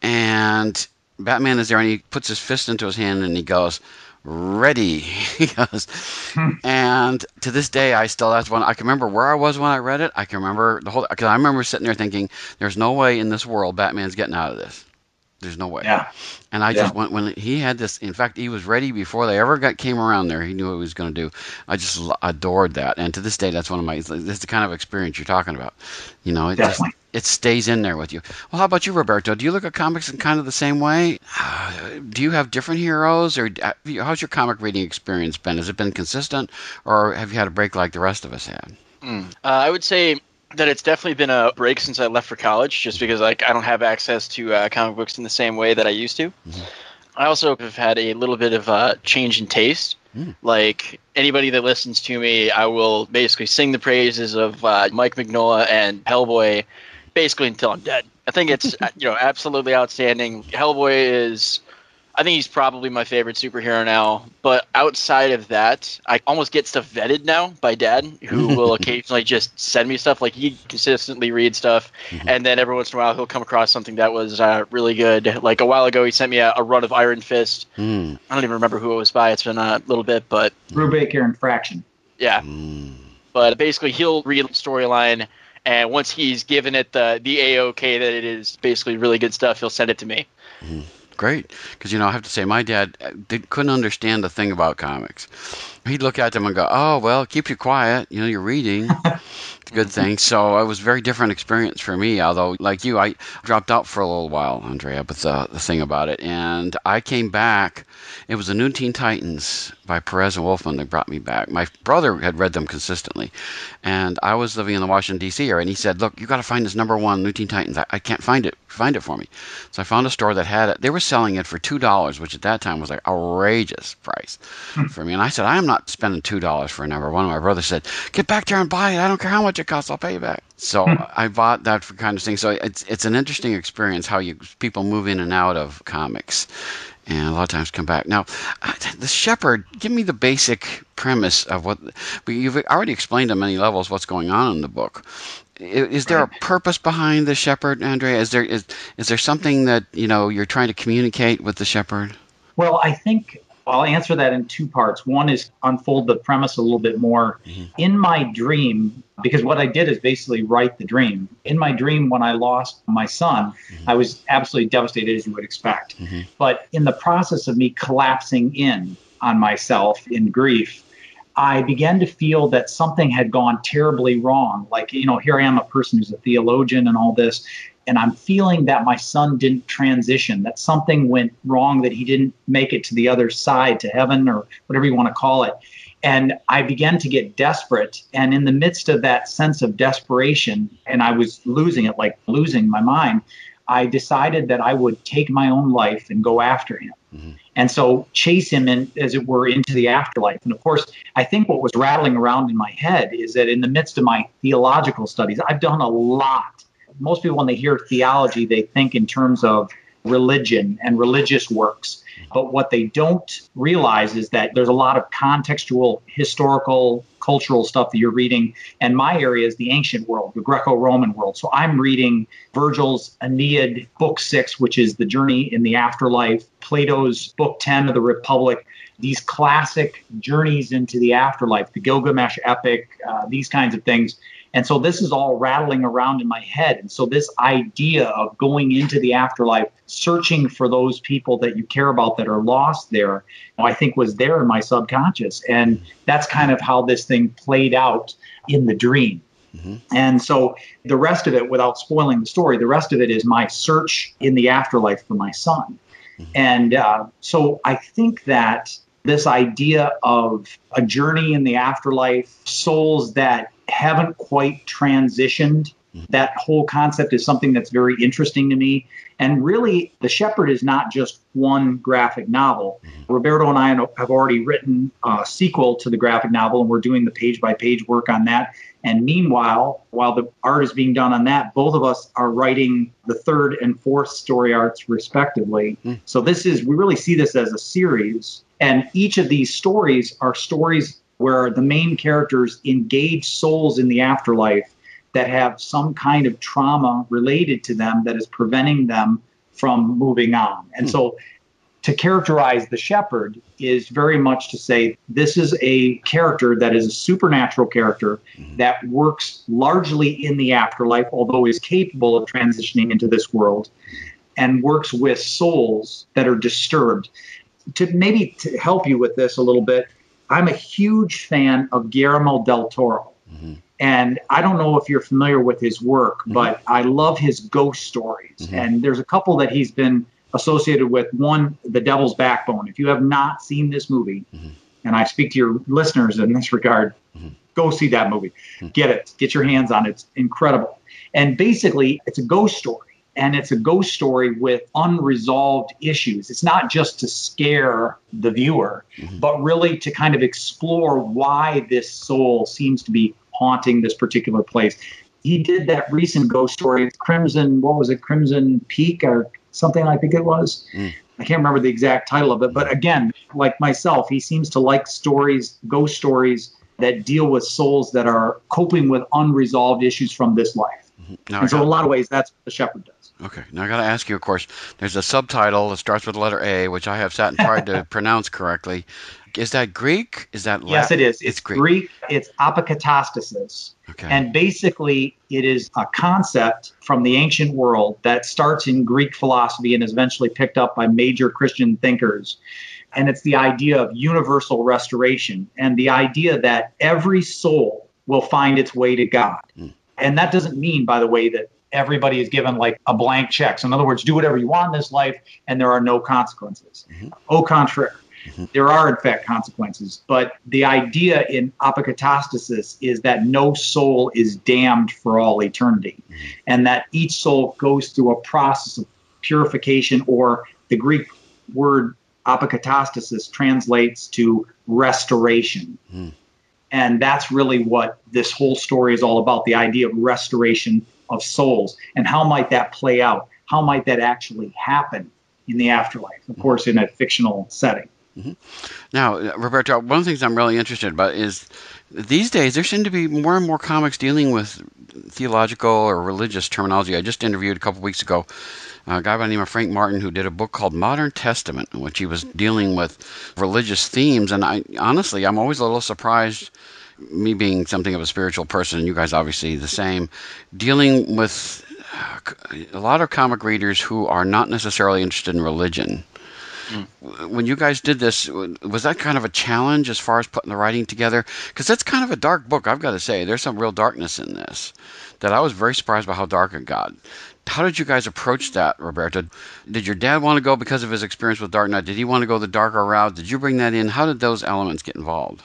Speaker 2: and Batman is there, and he puts his fist into his hand, and he goes, ready. He goes, and to this day, that's one. I can remember where I was when I read it. I can remember because I remember sitting there thinking, there's no way in this world Batman's getting out of this. There's no way. Yeah. And I just went, when he had this, in fact, he was ready before they ever came around there. He knew what he was going to do. I just adored that. And to this day, that's the kind of experience you're talking about. It stays in there with you. Well, how about you, Roberto? Do you look at comics in kind of the same way? Do you have different heroes, or how's your comic reading experience been? Has it been consistent, or have you had a break like the rest of us had?
Speaker 7: I would say that it's definitely been a break since I left for college, just because I don't have access to comic books in the same way that I used to. Mm-hmm. I also have had a little bit of a change in taste. Like anybody that listens to me, I will basically sing the praises of Mike Mignola and Hellboy basically until I'm dead. I think it's absolutely outstanding. Hellboy is, I think he's probably my favorite superhero now. But outside of that, I almost get stuff vetted now by Dad, who will occasionally just send me stuff. Like he consistently reads stuff, and then every once in a while he'll come across something that was really good. Like a while ago, he sent me a run of Iron Fist. I don't even remember who it was by. It's been a little bit, but
Speaker 6: Brubaker and Fraction.
Speaker 7: Yeah, but basically he'll read the storyline. And once he's given it the A-OK that it is basically really good stuff, he'll send it to me.
Speaker 2: Great. Because, I have to say, my dad couldn't understand a thing about comics. He'd look at them and go, oh, well, keep you quiet. You're reading. It's a good thing. So it was a very different experience for me, although, like you, I dropped out for a little while, Andrea, but the thing about it. And I came back. It was the New Teen Titans by Perez and Wolfman that brought me back. My brother had read them consistently. And I was living in the Washington, D.C. area, and he said, look, you got to find this #1 New Teen Titans. I can't find it. Find it for me. So I found a store that had it. They were selling it for $2, which at that time was like outrageous price for me. And I said, I am not spending $2 for a #1. My brother said, get back there and buy it. I don't care how much it costs. I'll pay you back. So I bought that for kind of thing. So it's an interesting experience how people move in and out of comics. And a lot of times come back. Now, the Shepherd, give me the basic premise of what... You've already explained on many levels what's going on in the book. Is there a purpose behind the Shepherd, Andrea? Is there something that you're trying to communicate with the Shepherd?
Speaker 6: Well, I think I'll answer that in two parts. One is unfold the premise a little bit more. In my dream, because what I did is basically write the dream. In my dream, when I lost my son, I was absolutely devastated, as you would expect. But in the process of me collapsing in on myself in grief, I began to feel that something had gone terribly wrong. Like, here I am, a person who's a theologian and all this, and I'm feeling that my son didn't transition, that something went wrong, that he didn't make it to the other side, to heaven, or whatever you want to call it. And I began to get desperate. And in the midst of that sense of desperation, and I was losing it, like losing my mind, I decided that I would take my own life and go after him. And so chase him, as it were, into the afterlife. And of course, I think what was rattling around in my head is that in the midst of my theological studies, I've done a lot. Most people, when they hear theology, they think in terms of religion and religious works. But what they don't realize is that there's a lot of contextual, historical, cultural stuff that you're reading. And my area is the ancient world, the Greco-Roman world. So I'm reading Virgil's Aeneid, Book 6, which is the journey in the afterlife, Plato's Book 10 of the Republic, these classic journeys into the afterlife, the Gilgamesh epic, these kinds of things. And so this is all rattling around in my head. And so this idea of going into the afterlife, searching for those people that you care about that are lost there, I think was there in my subconscious. And that's kind of how this thing played out in the dream. And so the rest of it, without spoiling the story, the rest of it is my search in the afterlife for my son. And so I think that this idea of a journey in the afterlife, souls that haven't quite transitioned, that whole concept is something that's very interesting to me. And really, The Shepherd is not just one graphic novel. Roberto and I have already written a sequel to the graphic novel, and we're doing the page-by-page work on that. And meanwhile, while the art is being done on that, both of us are writing the third and fourth story arts respectively. So we really see this as a series. And each of these stories are stories where the main characters engage souls in the afterlife that have some kind of trauma related to them that is preventing them from moving on. And so to characterize the Shepherd is very much to say this is a character that is a supernatural character that works largely in the afterlife, although is capable of transitioning into this world, and works with souls that are disturbed. To help you with this a little bit, I'm a huge fan of Guillermo del Toro. And I don't know if you're familiar with his work, but I love his ghost stories. And there's a couple that he's been associated with. One, The Devil's Backbone. If you have not seen this movie, and I speak to your listeners in this regard, Go see that movie. Get it. Get your hands on it. It's incredible. And basically, it's a ghost story. And it's a ghost story with unresolved issues. It's not just to scare the viewer, but really to kind of explore why this soul seems to be haunting this particular place. He did that recent ghost story, Crimson, what was it, Crimson Peak or something, I think it was. I can't remember the exact title of it. But again, like myself, he seems to like stories, ghost stories that deal with souls that are coping with unresolved issues from this life. And so in a lot of ways, that's what The Shepherd does.
Speaker 2: Okay. Now I got to ask you, of course, there's a subtitle that starts with the letter A, which I have sat and tried to pronounce correctly. Is that Greek? Is that Latin?
Speaker 6: Yes, it is.
Speaker 2: It's
Speaker 6: Greek. It's apokatastasis.
Speaker 2: Okay.
Speaker 6: And basically, it is a concept from the ancient world that starts in Greek philosophy and is eventually picked up by major Christian thinkers. And it's the idea of universal restoration and the idea that every soul will find its way to God. And that doesn't mean, by the way, that everybody is given like a blank check. So in other words, do whatever you want in this life and there are no consequences. Au contraire. There are, in fact, consequences. But the idea in apokatastasis is that no soul is damned for all eternity, and that each soul goes through a process of purification, or the Greek word apokatastasis translates to restoration. And that's really what this whole story is all about, the idea of restoration of souls. And how might that play out? How might that actually happen in the afterlife? Of course, in a fictional setting.
Speaker 2: Now, Roberto, one of the things I'm really interested about is these days there seem to be more and more comics dealing with theological or religious terminology. I just interviewed a couple weeks ago a guy by the name of Frank Martin who did a book called Modern Testament, in which he was dealing with religious themes. And I'm always a little surprised, me being something of a spiritual person, and you guys obviously the same, dealing with a lot of comic readers who are not necessarily interested in religion. When you guys did this, was that kind of a challenge as far as putting the writing together? Because that's kind of a dark book, I've got to say. There's some real darkness in this that I was very surprised by how dark it got. How did you guys approach that, Roberto? Did your dad want to go because of his experience with Dark Knight? Did he want to go the darker route? Did you bring that in? How did those elements get involved?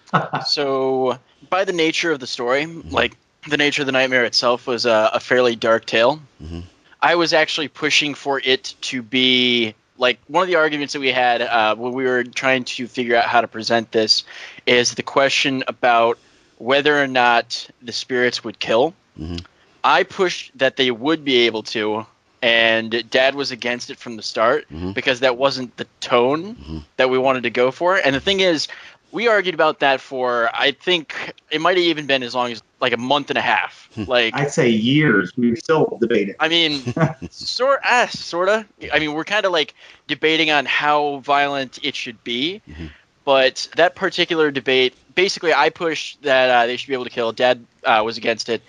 Speaker 7: So, by the nature of the story, like the nature of the nightmare itself was a fairly dark tale. I was actually pushing for it to be... Like, one of the arguments that we had when we were trying to figure out how to present this is the question about whether or not the spirits would kill. I pushed that they would be able to, and Dad was against it from the start because that wasn't the tone that we wanted to go for. And the thing is, we argued about that for, I think, it might have even been as long as like a month and a half. Like,
Speaker 6: I'd say years. We still debate it.
Speaker 7: I mean, sort of. I mean, we're kind of like debating on how violent it should be. But that particular debate, basically, I pushed that they should be able to kill. Dad was against it.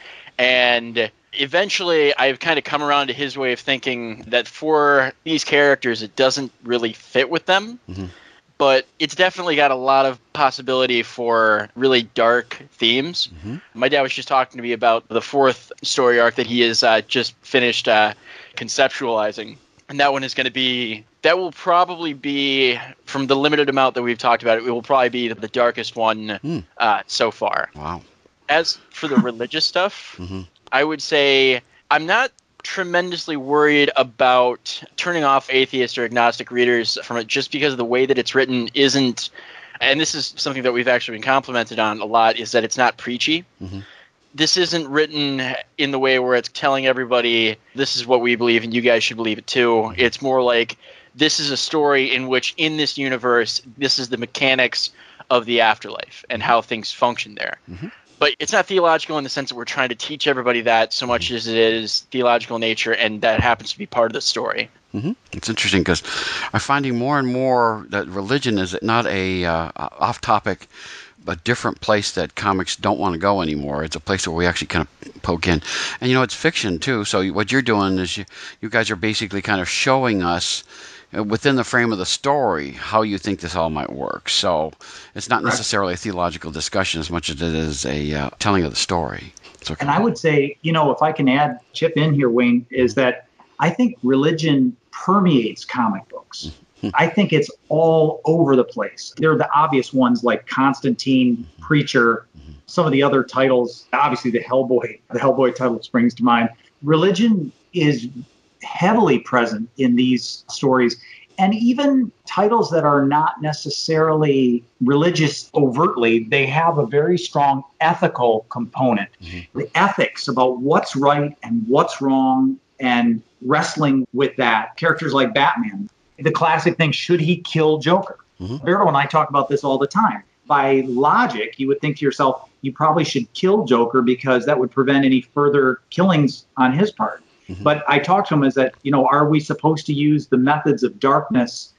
Speaker 7: And eventually, I've kind of come around to his way of thinking that for these characters, it doesn't really fit with them. But it's definitely got a lot of possibility for really dark themes. My dad was just talking to me about the fourth story arc that he has just finished conceptualizing. And that one is going to be, that will probably be, from the limited amount that we've talked about, it will probably be the darkest one so far.
Speaker 2: Wow.
Speaker 7: As for the religious stuff, I would say I'm not tremendously worried about turning off atheist or agnostic readers from it, just because the way that it's written isn't, and this is something that we've actually been complimented on a lot, is that it's not preachy. This isn't written in the way where it's telling everybody this is what we believe and you guys should believe it too. It's more like this is a story in which in this universe this is the mechanics of the afterlife and how things function there. But it's not theological in the sense that we're trying to teach everybody that so much as it is theological nature, and that happens to be part of the story.
Speaker 2: It's interesting because I'm finding more and more that religion is not a off-topic, a different place that comics don't want to go anymore. It's a place where we actually kind of poke in. And, it's fiction, too. So what you're doing is you guys are basically kind of showing us within the frame of the story how you think this all might work. So it's not necessarily a theological discussion as much as it is a telling of the story.
Speaker 6: And I would say, if I can chip in here, Wayne, is that I think religion permeates comic books. I think it's all over the place. There are the obvious ones like Constantine, Preacher, some of the other titles. Obviously, the Hellboy title springs to mind. Religion is heavily present in these stories. And even titles that are not necessarily religious overtly, they have a very strong ethical component. The ethics about what's right and what's wrong and wrestling with that. Characters like Batman, the classic thing, should he kill Joker? Roberto and I talk about this all the time. By logic, you would think to yourself, you probably should kill Joker because that would prevent any further killings on his part. But I talked to him as that, are we supposed to use the methods of darkness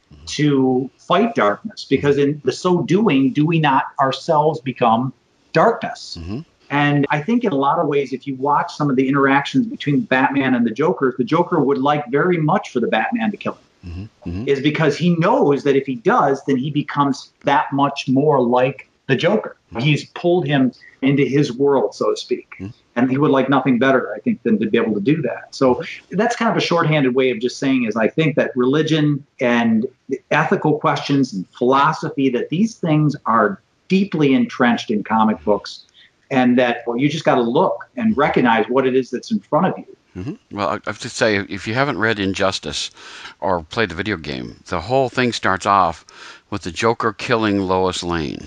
Speaker 6: to fight darkness? Because in the so doing, do we not ourselves become darkness? And I think in a lot of ways, if you watch some of the interactions between Batman and the Joker would like very much for the Batman to kill him. Is because he knows that if he does, then he becomes that much more like the Joker. He's pulled him into his world, so to speak. And he would like nothing better, I think, than to be able to do that. So that's kind of a shorthanded way of just saying is I think that religion and the ethical questions and philosophy, that these things are deeply entrenched in comic books, and that you just got to look and recognize what it is that's in front of you.
Speaker 2: Well, I have to say, if you haven't read Injustice or played the video game, the whole thing starts off with the Joker killing Lois Lane.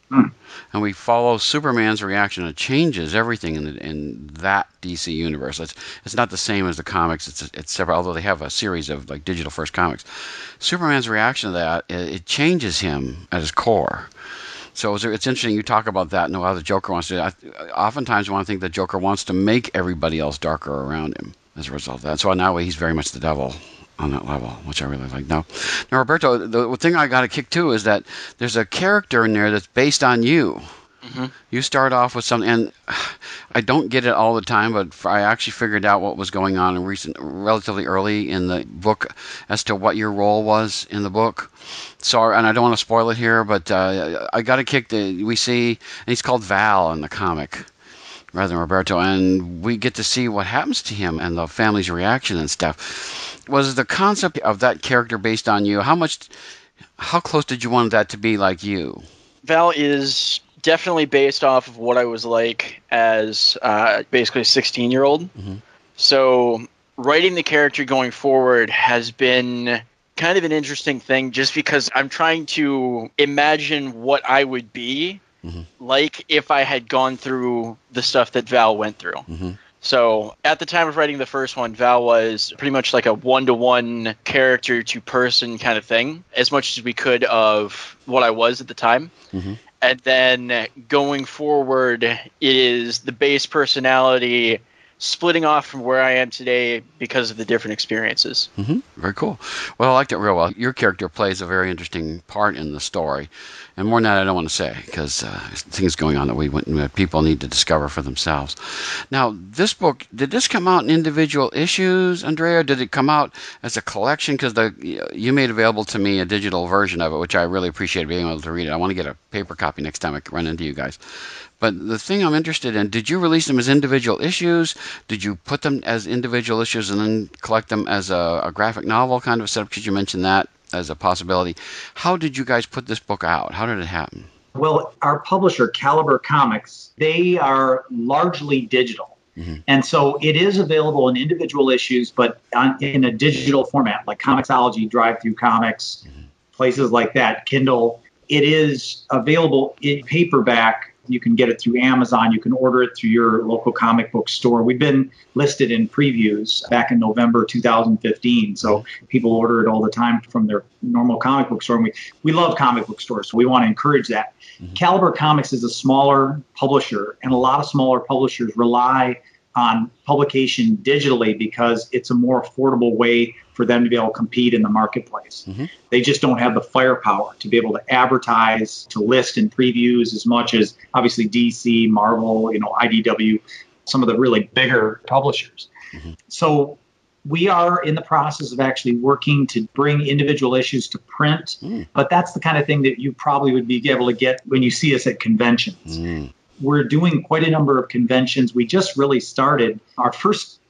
Speaker 2: And we follow Superman's reaction. It changes everything in that DC universe. It's not the same as the comics. It's several, although they have a series of like digital first comics. Superman's reaction to that, it changes him at his core. So it's interesting you talk about that and how the Joker wants to. Oftentimes, I want to think the Joker wants to make everybody else darker around him as a result of that. So now he's very much the devil on that level, which I really like. Now, Roberto, the thing I got to kick too is that there's a character in there that's based on you. You start off with something, and I don't get it all the time, but I actually figured out what was going on relatively early in the book as to what your role was in the book. So, and I don't want to spoil it here, but I got a kick that we see, and he's called Val in the comic rather than Roberto, and we get to see what happens to him and the family's reaction and stuff. Was the concept of that character based on you? How close did you want that to be like you?
Speaker 7: Val is definitely based off of what I was like as basically a 16-year-old. So writing the character going forward has been kind of an interesting thing just because I'm trying to imagine what I would be like if I had gone through the stuff that Val went through. So at the time of writing the first one, Val was pretty much like a one-to-one character-to-person kind of thing, as much as we could of what I was at the time. And then going forward, it is the base personality splitting off from where I am today because of the different experiences.
Speaker 2: Very cool. Well, I liked it real well. Your character plays a very interesting part in the story. And more than that, I don't want to say, because things going on that people need to discover for themselves. Now, this book, did this come out in individual issues, Andrea? Did it come out as a collection? Because you made available to me a digital version of it, which I really appreciate being able to read it. I want to get a paper copy next time I run into you guys. But the thing I'm interested in, did you release them as individual issues? Did you put them as individual issues and then collect them as a graphic novel kind of setup? Because you mentioned that as a possibility. How did you guys put this book out? How did it happen?
Speaker 6: Well, our publisher, Caliber Comics, they are largely digital. And so it is available in individual issues, but in a digital format, like Comixology, Drive-Thru Comics, places like that, Kindle. It is available in paperback. You can get it through Amazon. You can order it through your local comic book store. We've been listed in previews back in November 2015. So people order it all the time from their normal comic book store. And we love comic book stores, so we want to encourage that. Caliber Comics is a smaller publisher, and a lot of smaller publishers rely on publication digitally because it's a more affordable way for them to be able to compete in the marketplace. They just don't have the firepower to be able to advertise, to list in previews as much as obviously DC, Marvel, IDW, some of the really bigger publishers. So we are in the process of actually working to bring individual issues to print, but that's the kind of thing that you probably would be able to get when you see us at conventions. We're doing quite a number of conventions. We just really started. Our first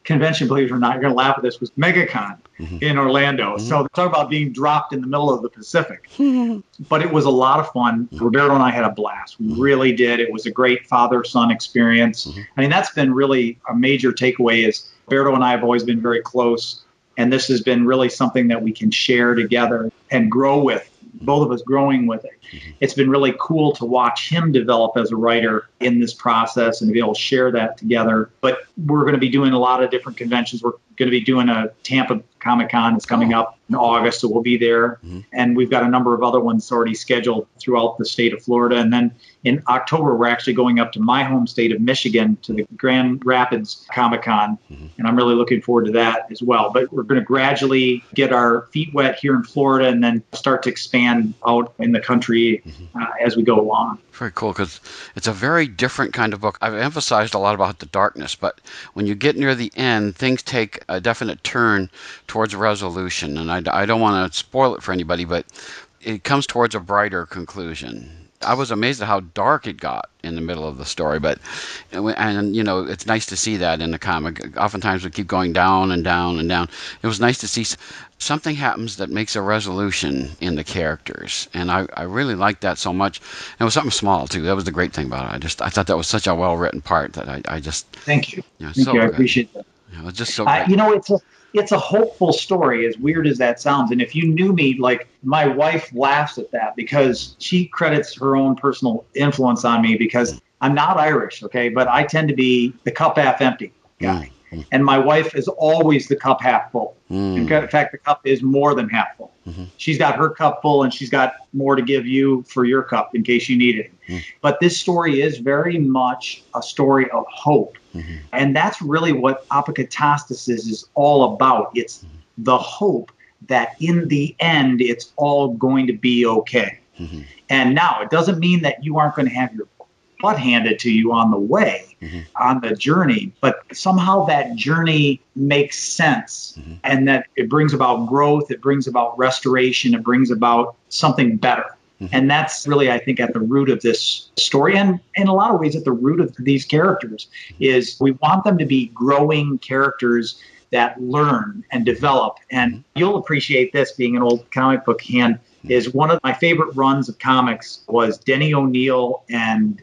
Speaker 6: convention, believe it or not, you're going to laugh at this, was MegaCon in Orlando. So talk about being dropped in the middle of the Pacific. But it was a lot of fun. Roberto and I had a blast. We really did. It was a great father-son experience. I mean, that's been really a major takeaway is Roberto and I have always been very close. And this has been really something that we can share together and grow with, both of us growing with it. It's been really cool to watch him develop as a writer in this process and to be able to share that together. But we're going to be doing a lot of different conventions. We're going to be doing a Tampa Comic-Con. It's coming up in August, so we'll be there. And we've got a number of other ones already scheduled throughout the state of Florida. And then in October, we're actually going up to my home state of Michigan to the Grand Rapids Comic-Con. And I'm really looking forward to that as well. But we're going to gradually get our feet wet here in Florida and then start to expand out in the country as we go along.
Speaker 2: Very cool, because it's a very different kind of book. I've emphasized a lot about the darkness, but when you get near the end, things take a definite turn towards resolution. And I don't want to spoil it for anybody, but it comes towards a brighter conclusion. I was amazed at how dark it got in the middle of the story, and you know, it's nice to see that in the comic. Oftentimes we keep going down and down and down. It was nice to see something happens that makes a resolution in the characters, and I really liked that so much. And it was something small too. That was the great thing about it. I thought that was such a well-written part that I just
Speaker 6: thank you.
Speaker 2: Thank
Speaker 6: you. I appreciate that.
Speaker 2: It was just so great.
Speaker 6: You know, it's a hopeful story, as weird as that sounds. And if you knew me, like, my wife laughs at that because she credits her own personal influence on me because I'm not Irish, okay? But I tend to be the cup half empty guy. And my wife is always the cup half full. In fact, the cup is more than half full. She's got her cup full and she's got more to give you for your cup in case you need it. But this story is very much a story of hope. And that's really what Apokatastasis is all about. It's the hope that in the end, it's all going to be okay. And now, it doesn't mean that you aren't going to have your butt handed to you on the way, on the journey, but somehow that journey makes sense and that it brings about growth, it brings about restoration, it brings about something better. And that's really, I think, at the root of this story, and in a lot of ways at the root of these characters, is we want them to be growing characters that learn and develop. And you'll appreciate this, being an old comic book hand, is one of my favorite runs of comics was Denny O'Neil and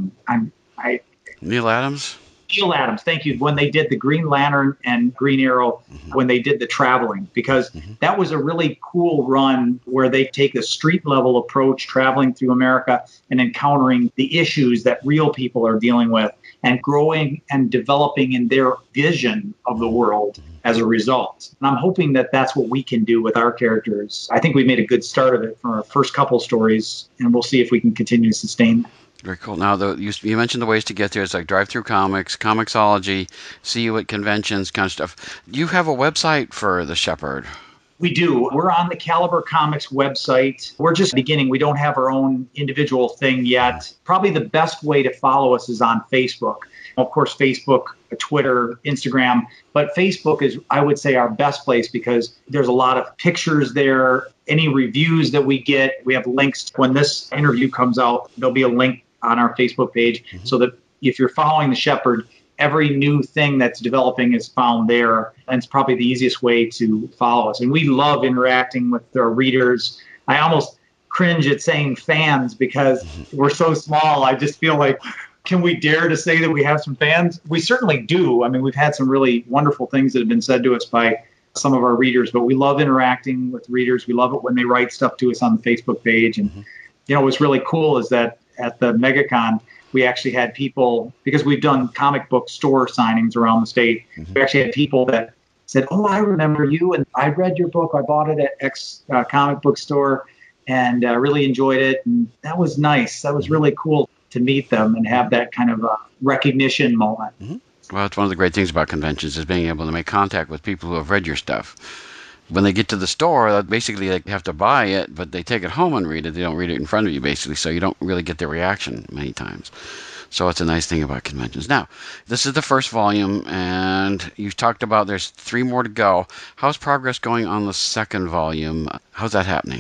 Speaker 2: Neil Adams?
Speaker 6: Neil Adams, thank you, when they did the Green Lantern and Green Arrow, when they did the traveling, because that was a really cool run where they take a street level approach traveling through America and encountering the issues that real people are dealing with and growing and developing in their vision of the world as a result. And I'm hoping that that's what we can do with our characters. I think we made a good start of it from our first couple stories, and we'll see if we can continue to sustain that.
Speaker 2: Very cool. Now, you mentioned the ways to get there. It's like Drive Through Comics, Comixology, see you at conventions, kind of stuff. Do you have a website for The Shepherd?
Speaker 6: We do. We're on the Caliber Comics website. We're just beginning. We don't have our own individual thing yet. Probably the best way to follow us is on Facebook. Of course, Facebook, Twitter, Instagram. But Facebook is, I would say, our best place because there's a lot of pictures there. Any reviews that we get, we have links. When this interview comes out, there'll be a link on our Facebook page so that if you're following The Shepherd, every new thing that's developing is found there. And it's probably the easiest way to follow us. And we love interacting with our readers. I almost cringe at saying fans because we're so small. I just feel like, can we dare to say that we have some fans? We certainly do. I mean, we've had some really wonderful things that have been said to us by some of our readers, but we love interacting with readers. We love it when they write stuff to us on the Facebook page. And, you know, what's really cool is that at the MegaCon, we actually had people, because we've done comic book store signings around the state, we actually had people that said, oh, I remember you, and I read your book. I bought it at X comic book store and really enjoyed it. And that was nice. That was really cool to meet them and have that kind of recognition moment.
Speaker 2: Well, it's one of the great things about conventions is being able to make contact with people who have read your stuff. When they get to the store, basically they have to buy it, but they take it home and read it. They don't read it in front of you, basically, so you don't really get their reaction many times. So it's a nice thing about conventions. Now, this is the first volume, and you've talked about there's 3 more to go. How's progress going on the second volume? How's that happening?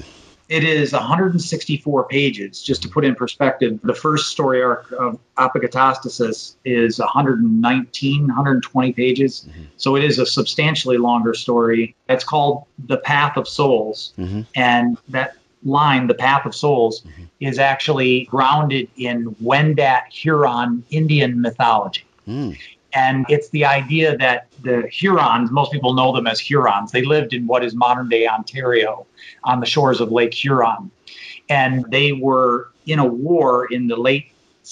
Speaker 6: It is 164 pages. Just to put in perspective, the first story arc of Apokatastasis is 120 pages. So it is a substantially longer story. It's called The Path of Souls. And that line, The Path of Souls, is actually grounded in Wendat Huron Indian mythology. And it's the idea that the Hurons, most people know them as Hurons, they lived in what is modern-day Ontario on the shores of Lake Huron. And they were in a war in the late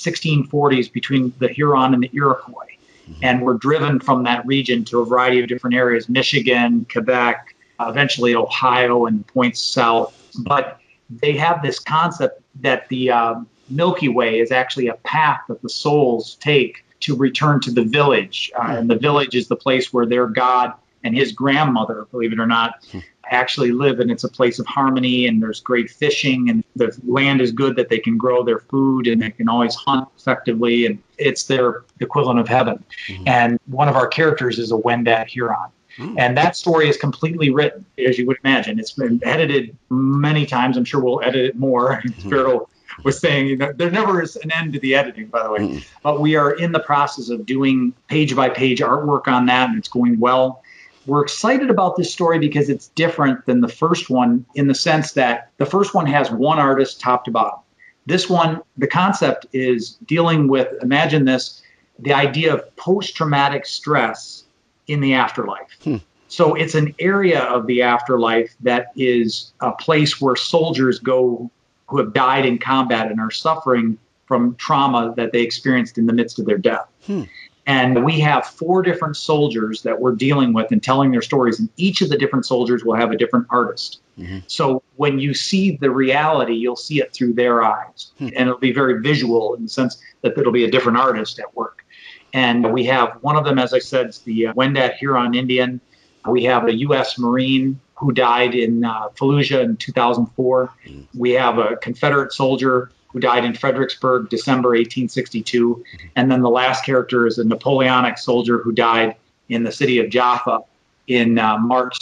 Speaker 6: 1640s between the Huron and the Iroquois, and were driven from that region to a variety of different areas, Michigan, Quebec, eventually Ohio, and points south. But they have this concept that the Milky Way is actually a path that the souls take to return to the village. And the village is the place where their god and his grandmother, believe it or not, actually live. And it's a place of harmony, and there's great fishing, and the land is good that they can grow their food, and they can always hunt effectively. And it's their equivalent of heaven. And one of our characters is a Wendat Huron. And that story is completely written, as you would imagine. It's been edited many times. I'm sure we'll edit it more. Spirito was saying, there never is an end to the editing, by the way. But we are in the process of doing page-by-page artwork on that, and it's going well. We're excited about this story because it's different than the first one in the sense that the first one has one artist top to bottom. This one, the concept is dealing with, imagine this, the idea of post-traumatic stress in the afterlife. So it's an area of the afterlife that is a place where soldiers go who have died in combat and are suffering from trauma that they experienced in the midst of their death. And we have 4 different soldiers that we're dealing with and telling their stories, and each of the different soldiers will have a different artist. So when you see the reality, you'll see it through their eyes. And it'll be very visual in the sense that it'll be a different artist at work. And we have one of them, as I said, is the Wendat Huron Indian. We have a U.S. Marine who died in Fallujah in 2004. We have a Confederate soldier who died in Fredericksburg, December 1862. And then the last character is a Napoleonic soldier who died in the city of Jaffa in March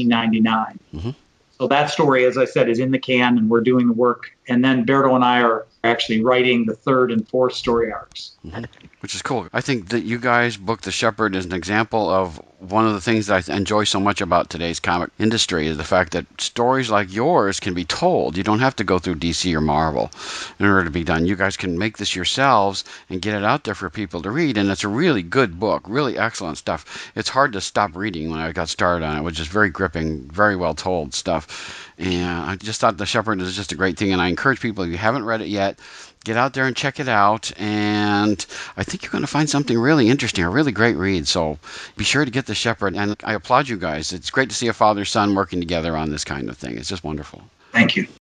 Speaker 6: 1799. So that story, as I said, is in the can, and we're doing the work. And then Berto and I are actually writing the 3rd and 4th story arcs.
Speaker 2: Which is cool. I think that you guys' book, The Shepherd, is an example of one of the things that I enjoy so much about today's comic industry is the fact that stories like yours can be told. You don't have to go through DC or Marvel in order to be done. You guys can make this yourselves and get it out there for people to read. And it's a really good book, really excellent stuff. It's hard to stop reading when I got started on it. It was just very gripping, very well told stuff. And I just thought The Shepherd is just a great thing. And I encourage people, if you haven't read it yet, get out there and check it out, and I think you're going to find something really interesting, a really great read. So be sure to get The Shepherd, and I applaud you guys. It's great to see a father-son working together on this kind of thing. It's just wonderful.
Speaker 6: Thank you.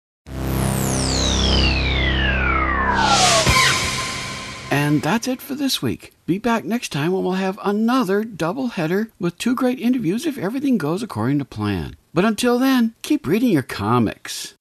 Speaker 2: And that's it for this week. Be back next time when we'll have another double-header with 2 great interviews if everything goes according to plan. But until then, keep reading your comics.